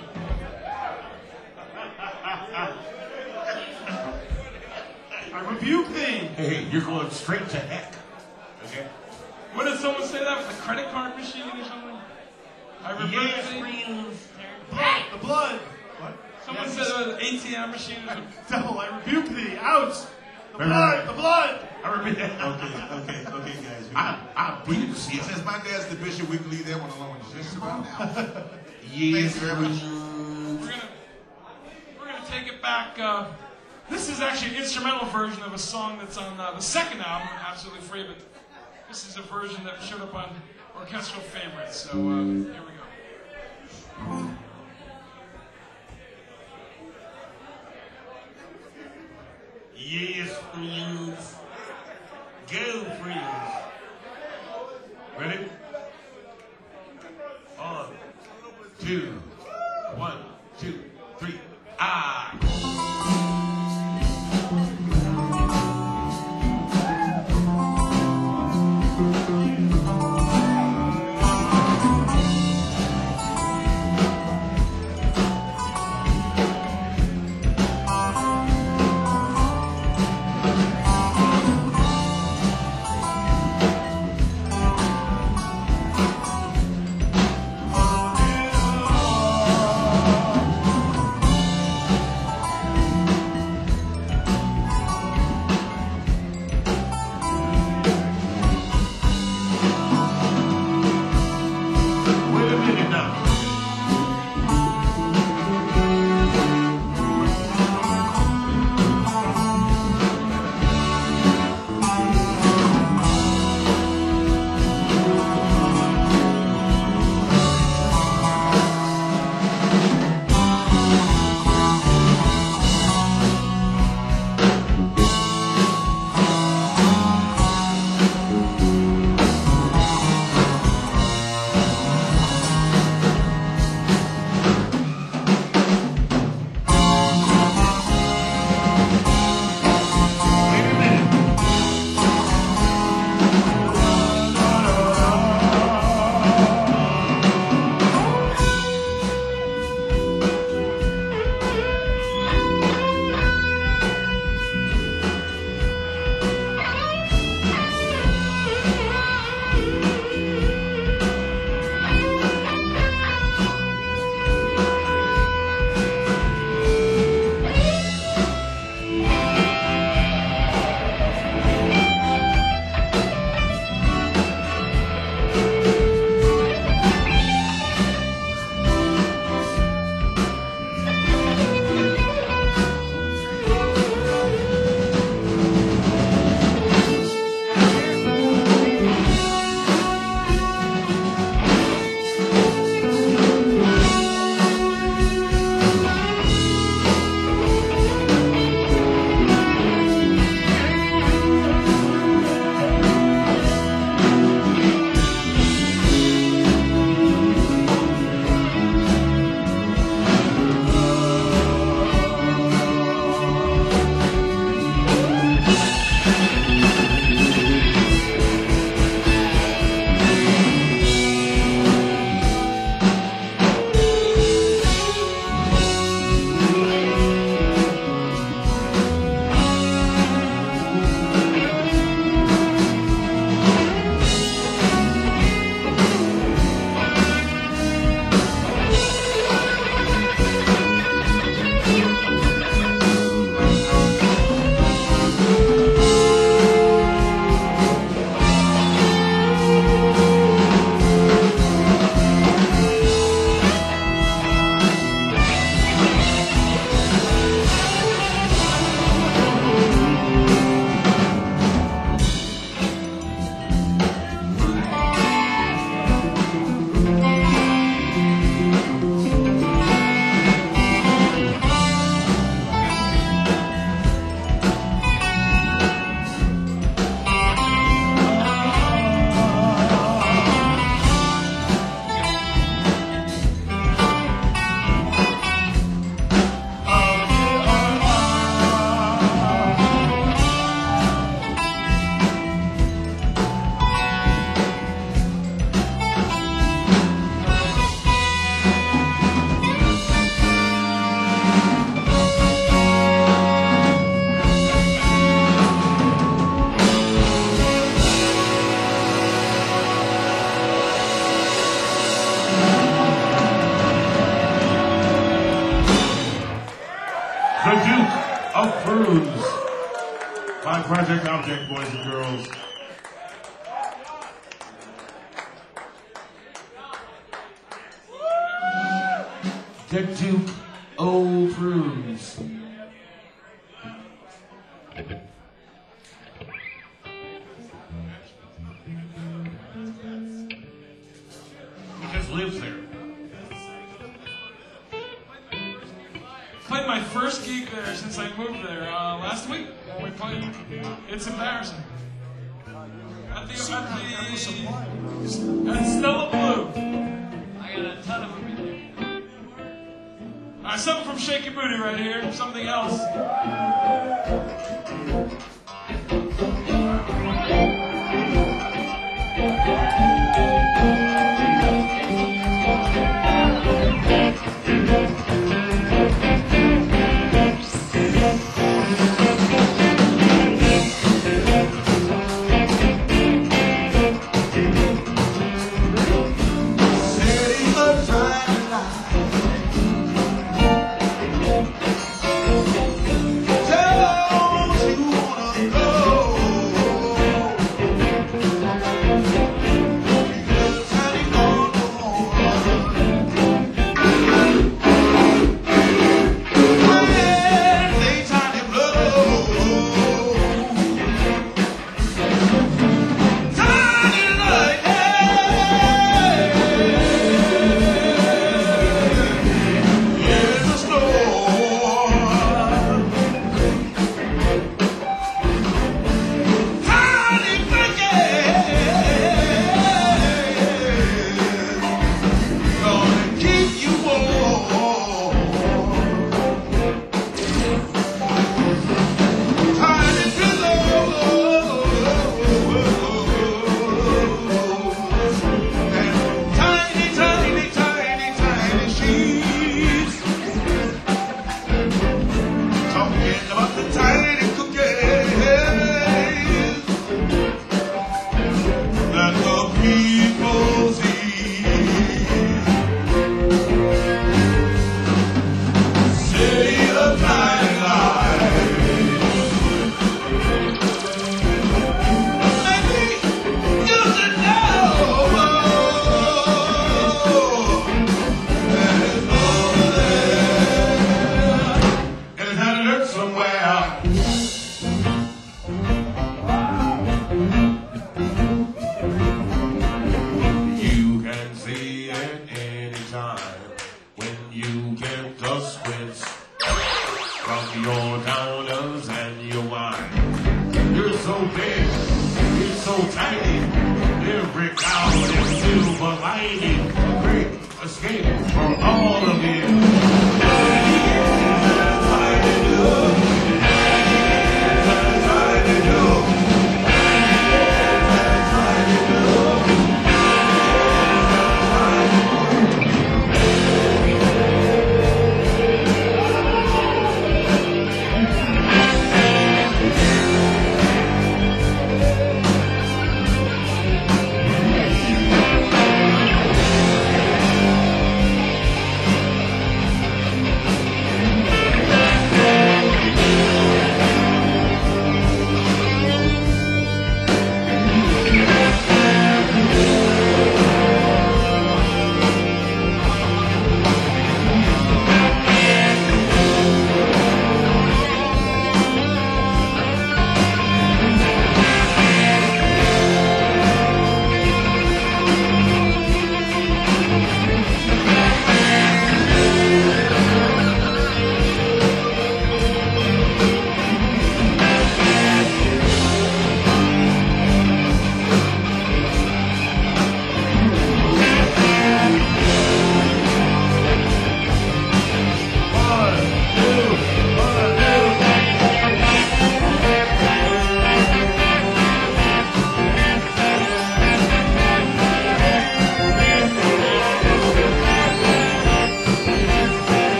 I rebuke thee. Hey, you're going straight to heck. Okay? When did someone say that with a credit card machine or something? I remember Yes, seeing- friends. Blood, the blood. What? someone Yes. said it with an A T M machine. Devil, I rebuke thee. Out. The blood, the blood. I remember that. Okay, okay, okay, guys. I, I beat you. Since my dad's the bishop, we can leave that one alone just about now. Yes, Thank you very much. We're gonna we're gonna take it back. Uh, this is actually an instrumental version of a song that's on uh, the second album, Absolutely Free. But this is a version that showed up on Orchestral Favorites. So uh, here we go. Yes, friends. Go, friends. Ready? On. Two. One, two, three. Ah. Project Object, boys and girls. Dick Duke O. Cruz. He just lives there. Played my first gig there since I moved there uh, last week. We played. It's embarrassing. At the at the at Stella Blue. I got a ton of them in there. All right, something from Shaky Booty right here. Something else.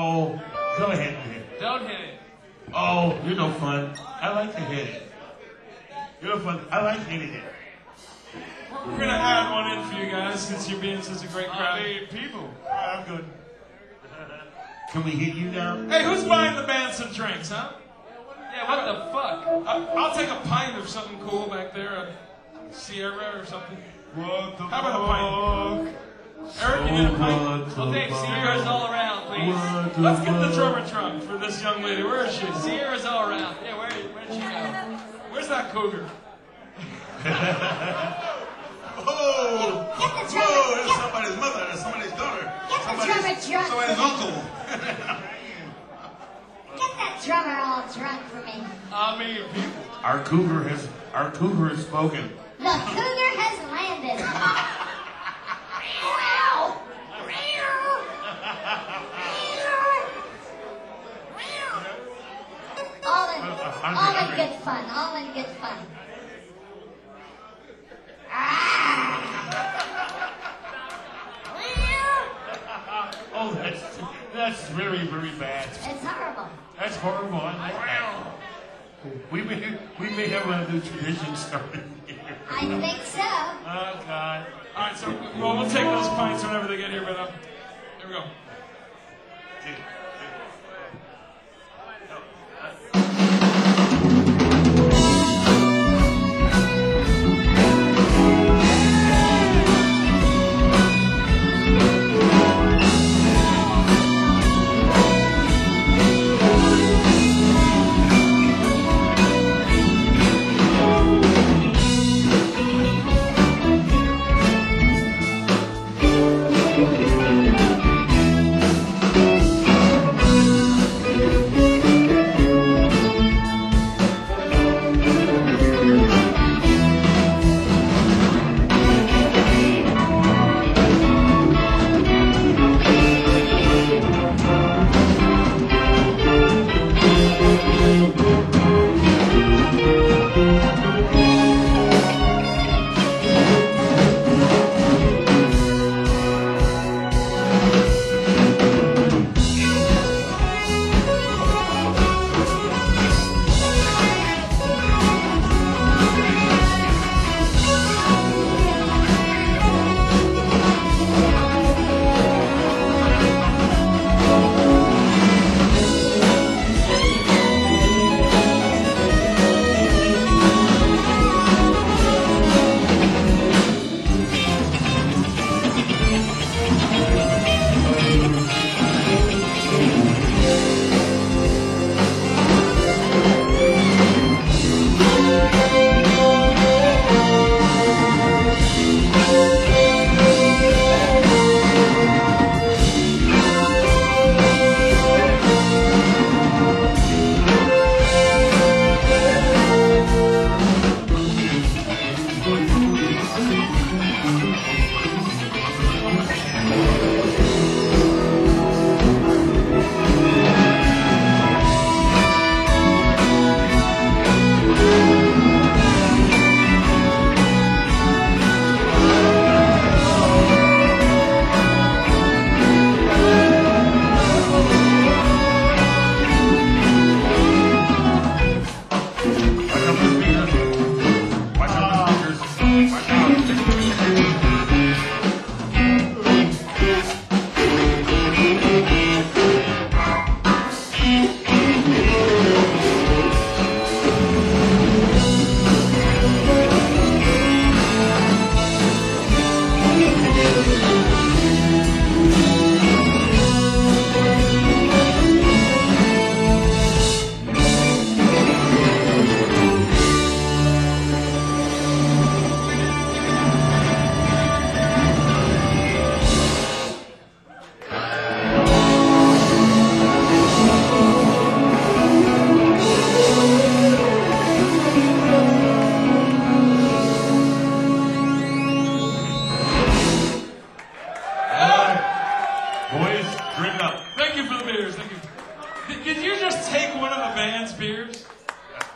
Oh, go ahead and hit it. Don't hit it. Oh, you're no fun. I like to hit it. You're no fun. I like hitting it. We're gonna add one in for you guys since you're being such a great crowd. people. I'm good. Can we hit you now? Hey, who's buying the band some drinks, huh? Yeah, what the fuck? I, I'll take a pint of something cool back there, a Sierra or something. What the How about a pint? Eric, you get a pint? I'll take Sierras all around, please. Let's get the drummer trunk for this young lady. Where is she? Sierras all around. Yeah, where, where'd she go? Where's that cougar? Oh! Get the Whoa, drummer. there's Get, somebody's mother, there's somebody's daughter. get the drummer drunk. Somebody's uncle. Get that drummer all drunk for me. I mean, people. Our cougar has our cougar has spoken. The cougar has landed. all in, all in good fun. All in good fun. Oh, that's that's very very bad. It's horrible. That's horrible. I like that. We may we may have a new tradition started here. I think so. Oh God. All right, so well, we'll take those pints whenever they get here, but um, here we go.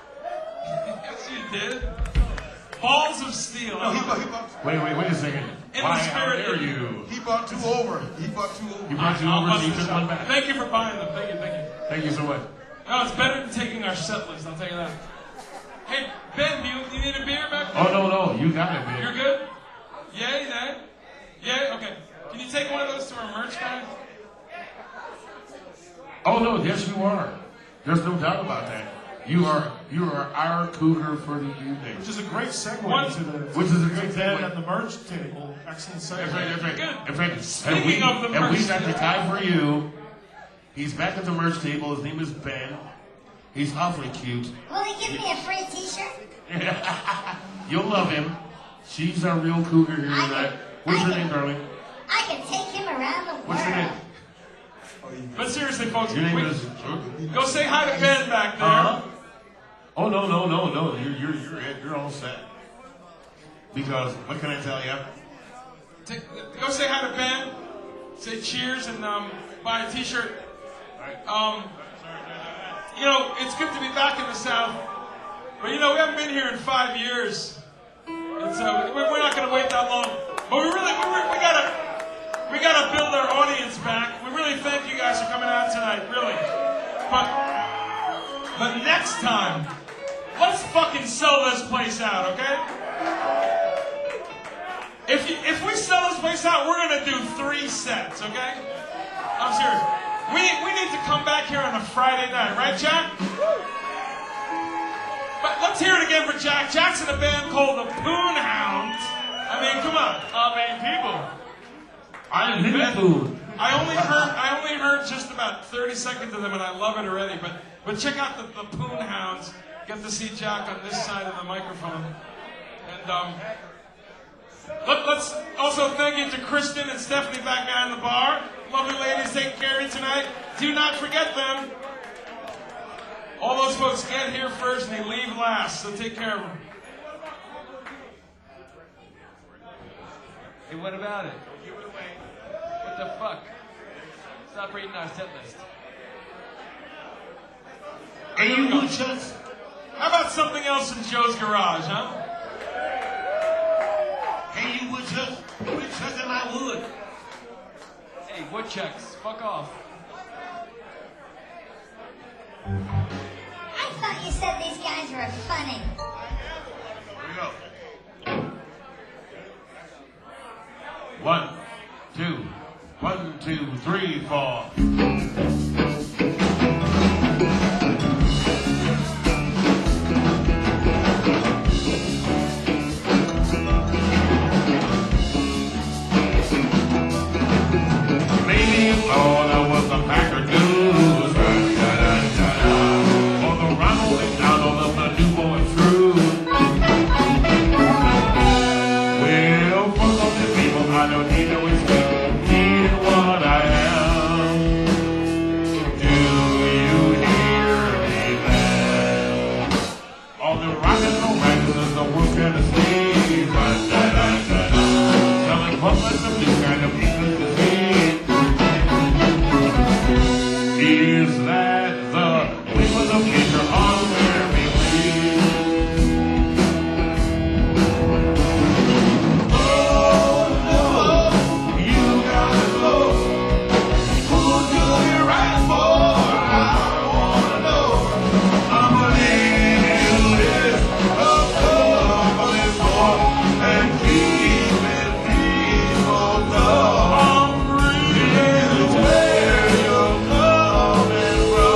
Balls of Steel. No, he, he, Wait, wait, wait a second. in Why, the how spirit. dare you? He bought two over. He bought two over. You brought two I'll over, bust so you this took out. one back. Thank you for buying them. Thank you, thank you. Thank you so much. No, it's better than taking our set list, I'll tell you that. Hey, Ben, do you, do you need a beer back there? Oh, no, no, you got it, You're man. good? Yay, nay? Yay? Okay. Can you take one of those to our merch guy? Oh, no, yes, you are. There's no doubt about that. You are you are our cougar for the evening. Which is a great segue One- to the Which is a great bed segue. at the merch table. Excellent segue. That's right, that's right. Good. In fact, Speaking and we, of the and we merch got the table. guy for you. He's back at the merch table. His name is Ben. He's awfully cute. Will he give me a free t-shirt? You'll love him. She's our real cougar here I tonight. can- What's I your can- name, darling? I can take him around the world. What's your name? But seriously, folks, Your name we- is. go say hi to Ben back there. Huh? Oh no no no no! You're you're you're it. You're all set. Because what can I tell you? Take, go say hi to Ben. Say cheers and um, buy a t-shirt. Um, you know, it's good to be back in the South. But you know, we haven't been here in five years. And so we- we're not going to wait that long. But we really, we, we gotta, we gotta build our audience back. We really thank you guys for coming out tonight, really. But, but next time, let's fucking sell this place out, okay? If you, if we sell this place out, we're gonna do three sets, okay? I'm serious. We we need to come back here on a Friday night, right, Jack? But let's hear it again for Jack. Jack's in a band called the Poon Hounds. I mean, come on. I mean, people. I am the food. I only heard I only heard just about thirty seconds of them, and I love it already. But but check out the, the Poon Hounds. Get to see Jack on this side of the microphone. And um, let, let's also thank you to Kristen and Stephanie back behind the bar. Lovely ladies taking care of you tonight. Do not forget them. All those folks get here first and they leave last, so take care of them. Hey, what about it? Give it away. What the fuck? Stop reading our set list. Hey, you woodchucks. How about something else in Joe's garage, huh? Hey, you woodchucks. Woodchucks in my wood. Hey, woodchucks, fuck off. I thought you said these guys were funny. Here we go. One, two, one, two, three, four. Maybe you thought I was a pack of dudes. Or the Ronald McDonald of the New Boy Crew. Well, fuck all these people, I don't need no excuse. Need what I am. Do you hear me then? All the rock and roll magazines, the world's gonna see. Selling puppets of new kind of English disease. Is that the wing of the future on where we lead? You gotta know who do you right for. I wanna know. I'm gonna leave you this a for and keep it people know. I'm reading where you're coming from.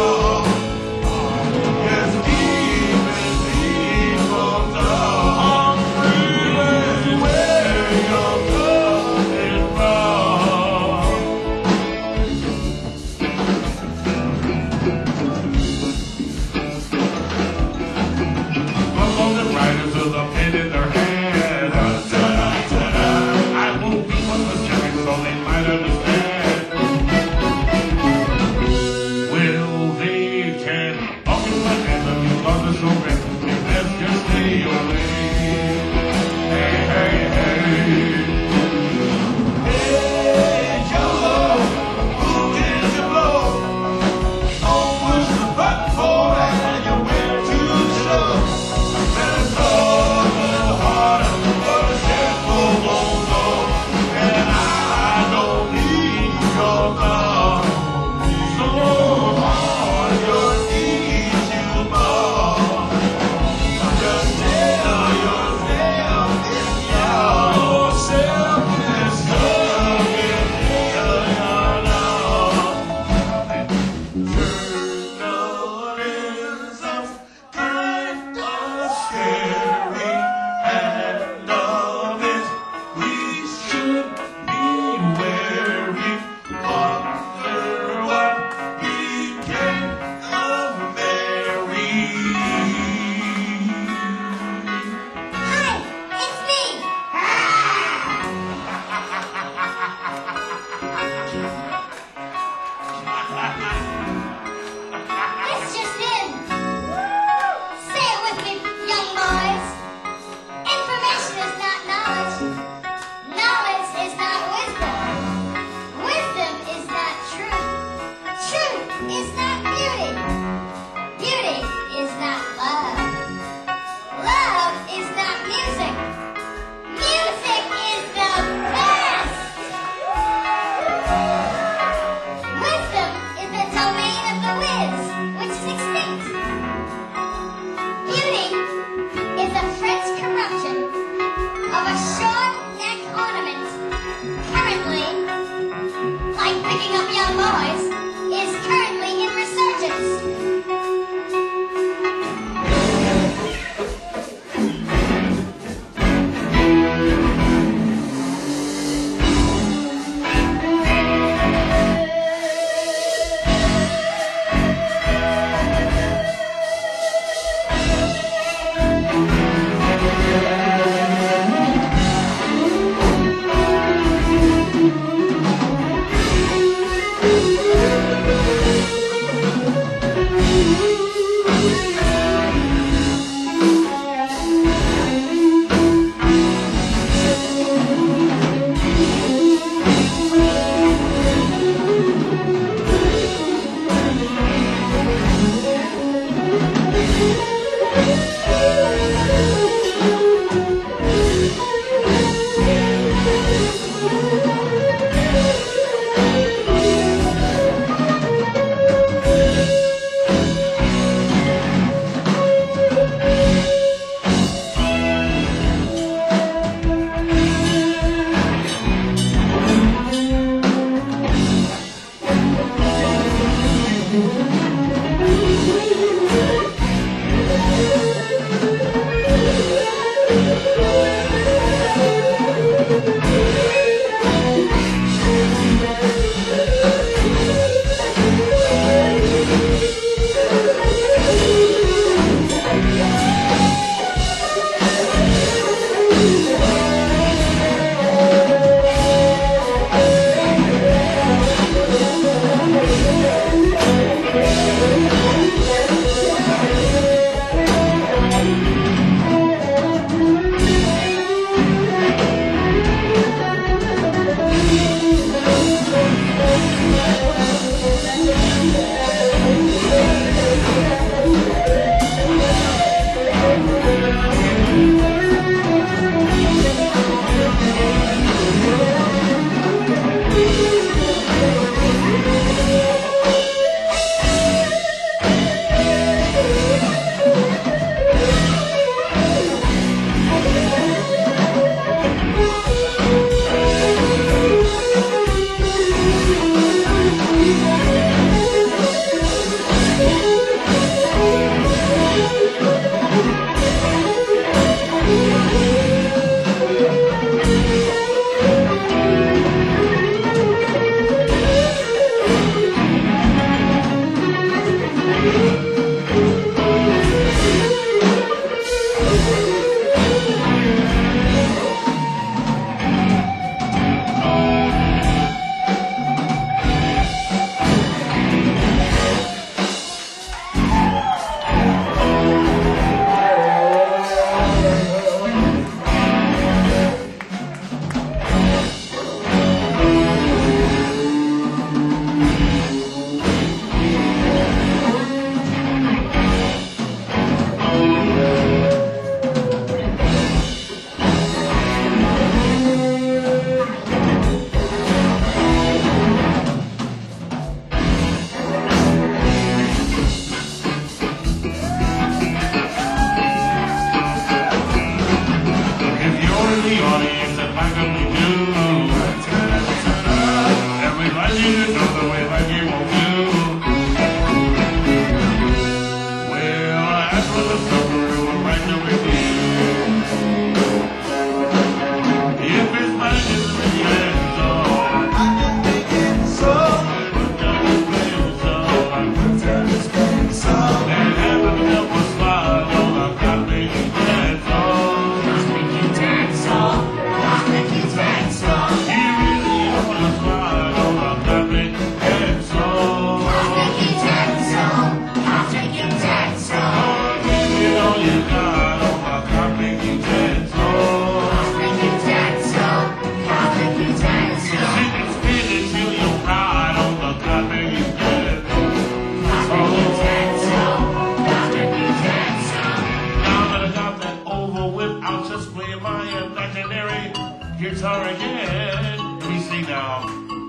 guitar again. Let me see now.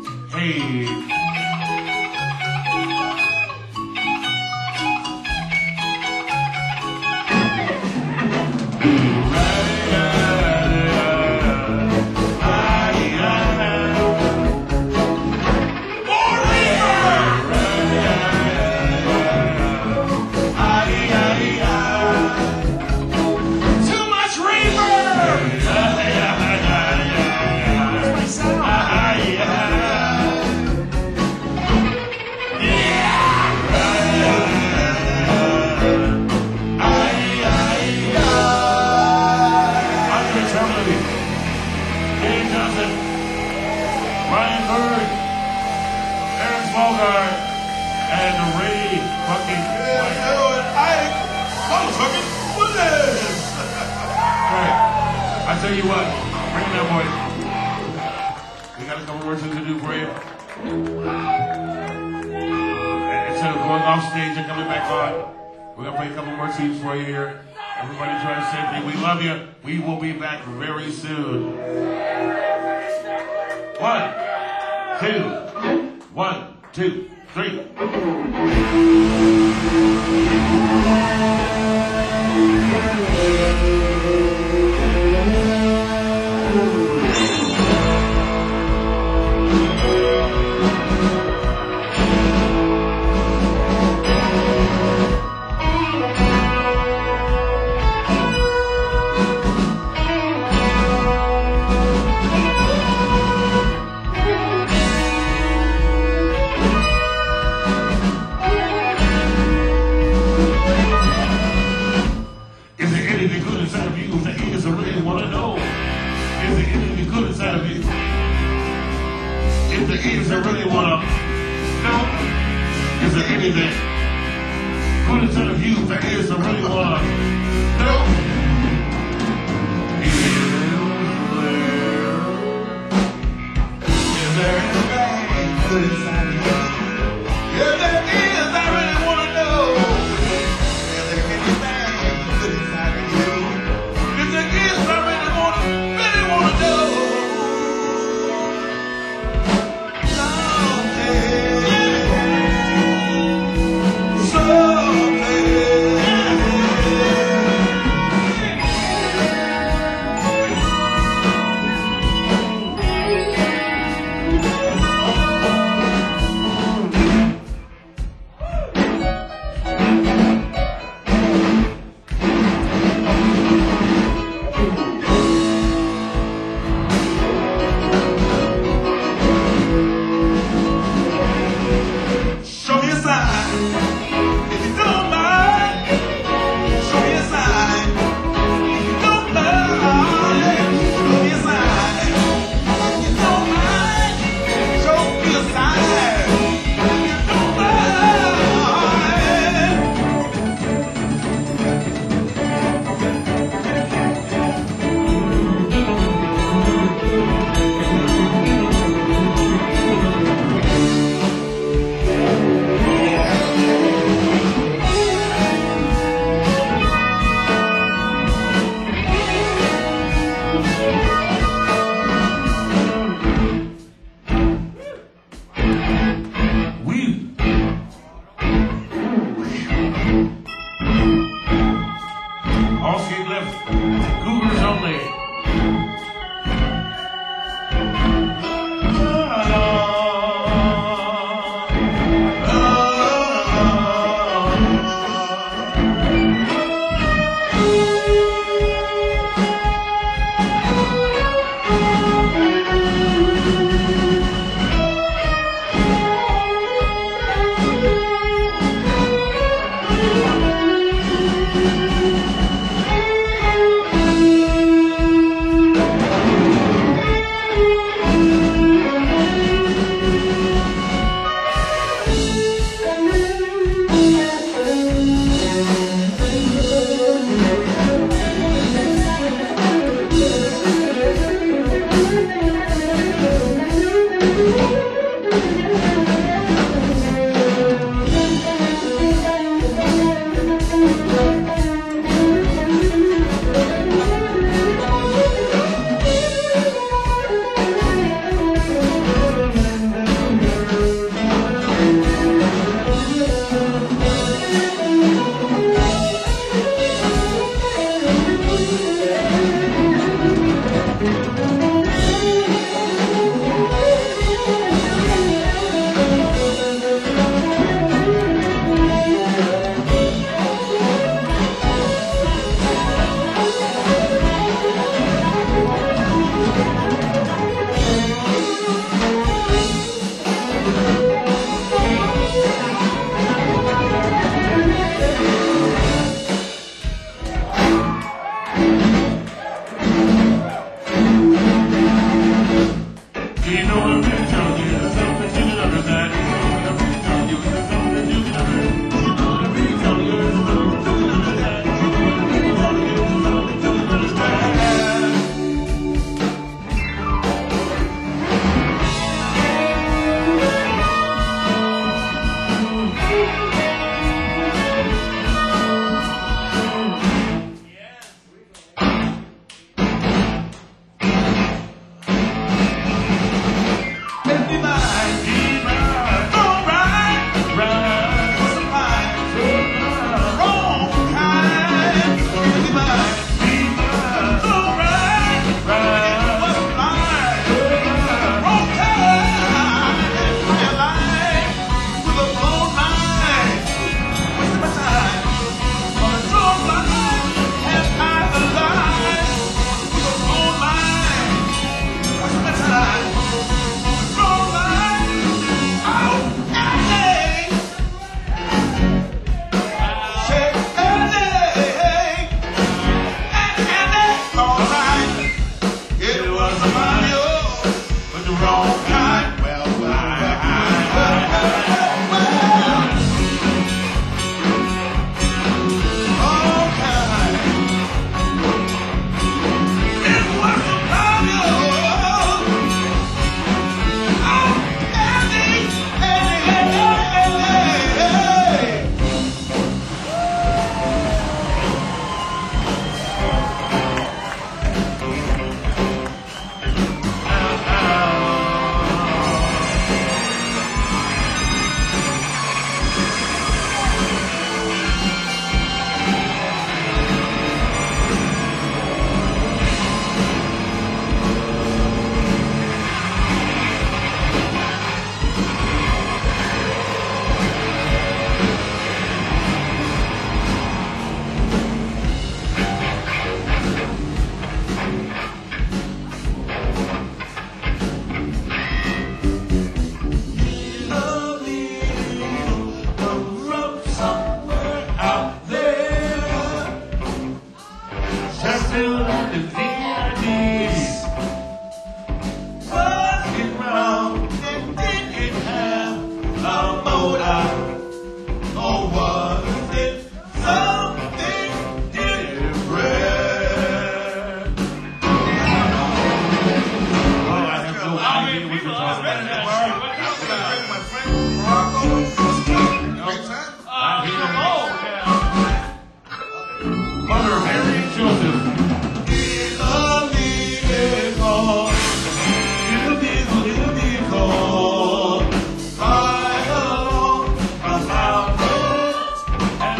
Hey. I tell you what, bring it up, boys. We got a couple more things to do for you. Instead of going off stage and coming back on, we're going to play a couple more tunes for you here. Everybody drive safely. We love you. We will be back very soon. One, two, one, two, three. Is there anything? Put it to the view that is the really one. No. Is there anything good inside of you? If there is, I really want to know. Is there anything good inside of you? If there is, I really want to, really want to know. Show me a sign, if you don't mind. Show me a sign, if you don't mind. Show me a sign, if you don't mind. Show me a sign, if you don't mind.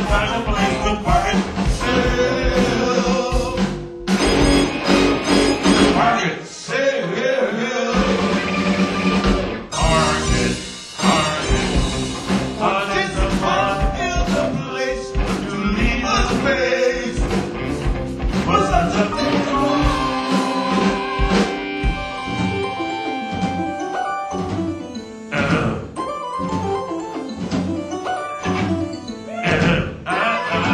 find a place to park it. Sell. Park it. Sell. Park it. Park it. What is the fun In the place to leave of a space. for such a thing? Uh-huh. Uh-huh. Uh-huh.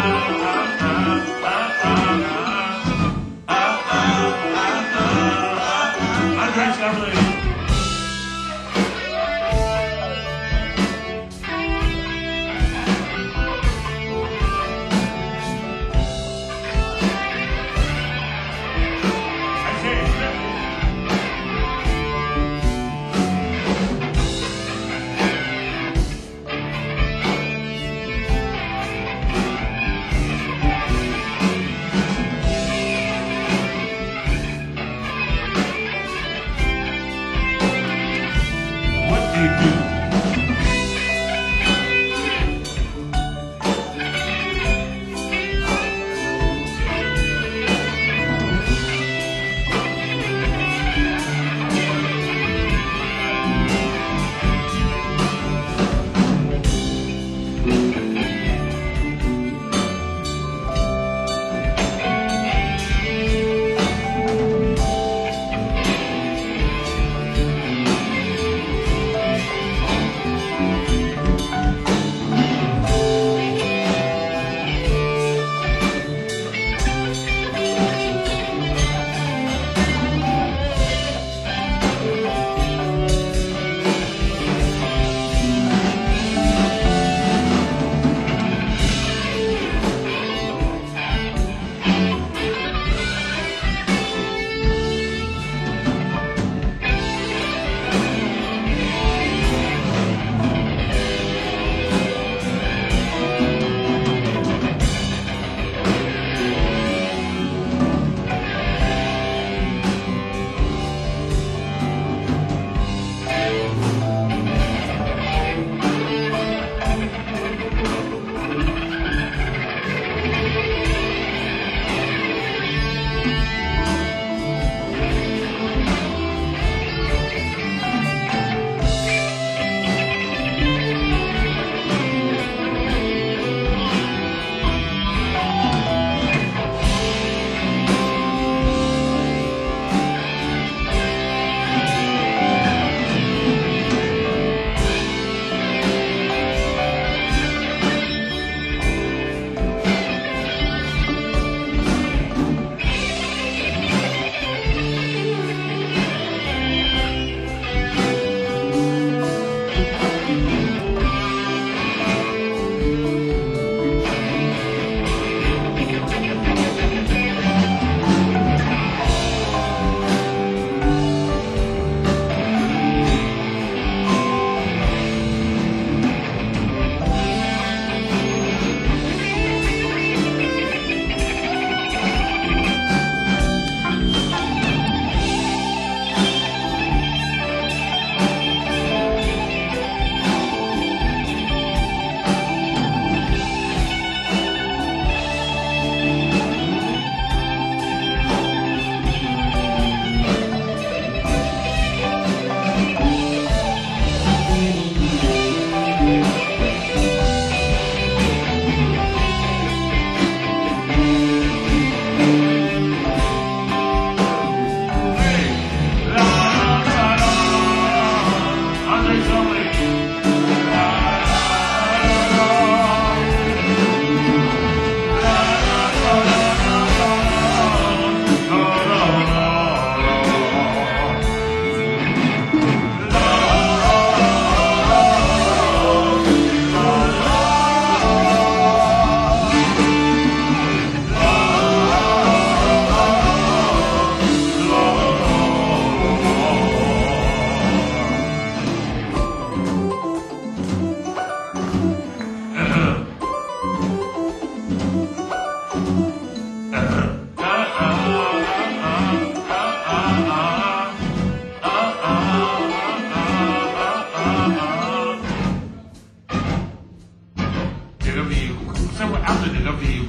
W. Somewhere after the W.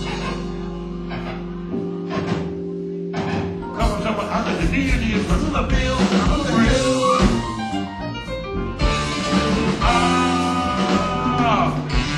Come somewhere after the D. D is for the bill. I'm the real. Ah.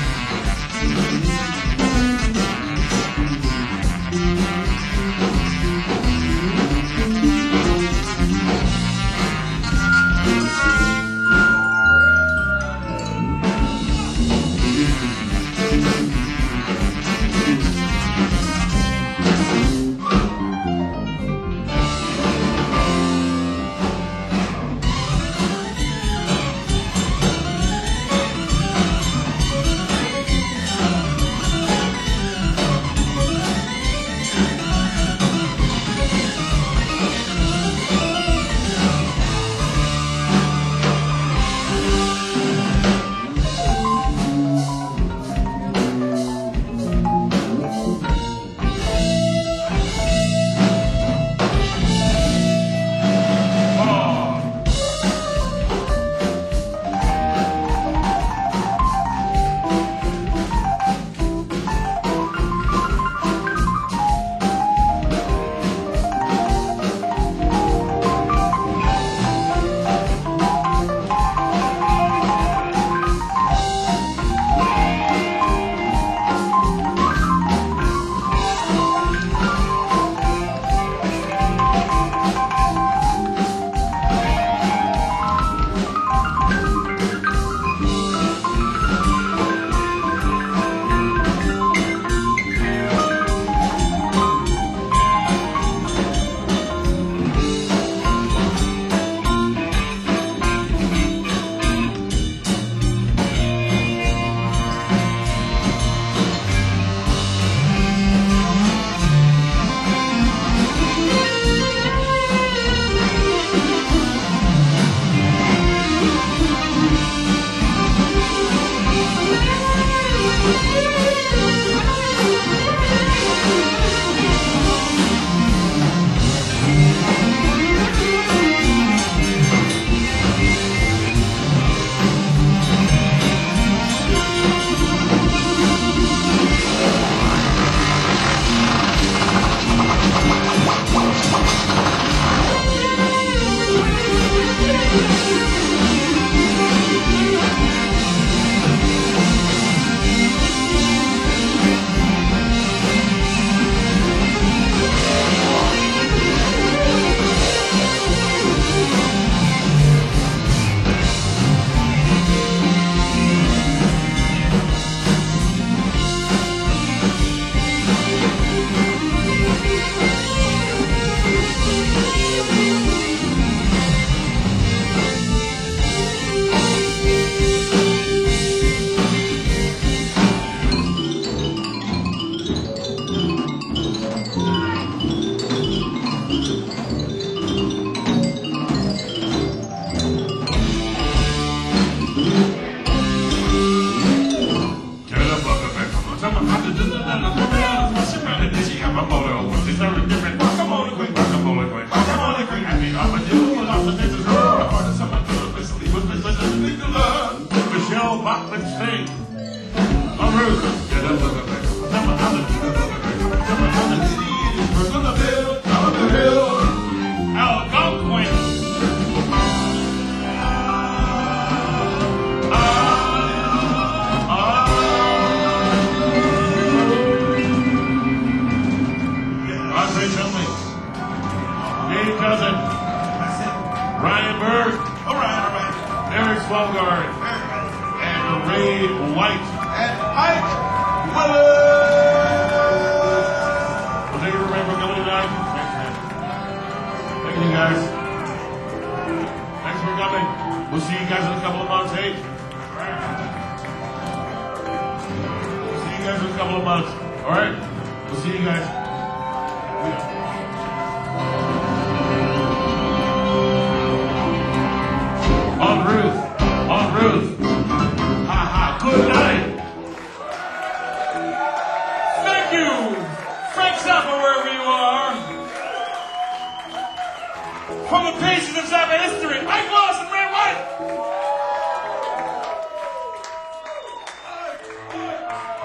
From the pages of Zappa history, Mike Wallace and Ray White.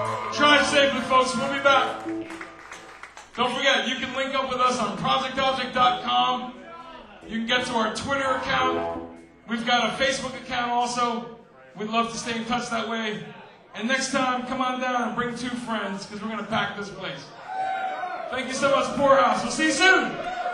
safely, folks. We'll be back. Don't forget, you can link up with us on project object dot com. You can get to our Twitter account. We've got a Facebook account also. We'd love to stay in touch that way. And next time, come on down and bring two friends, because we're going to pack this place. Thank you so much, Poorhouse. We'll see you soon.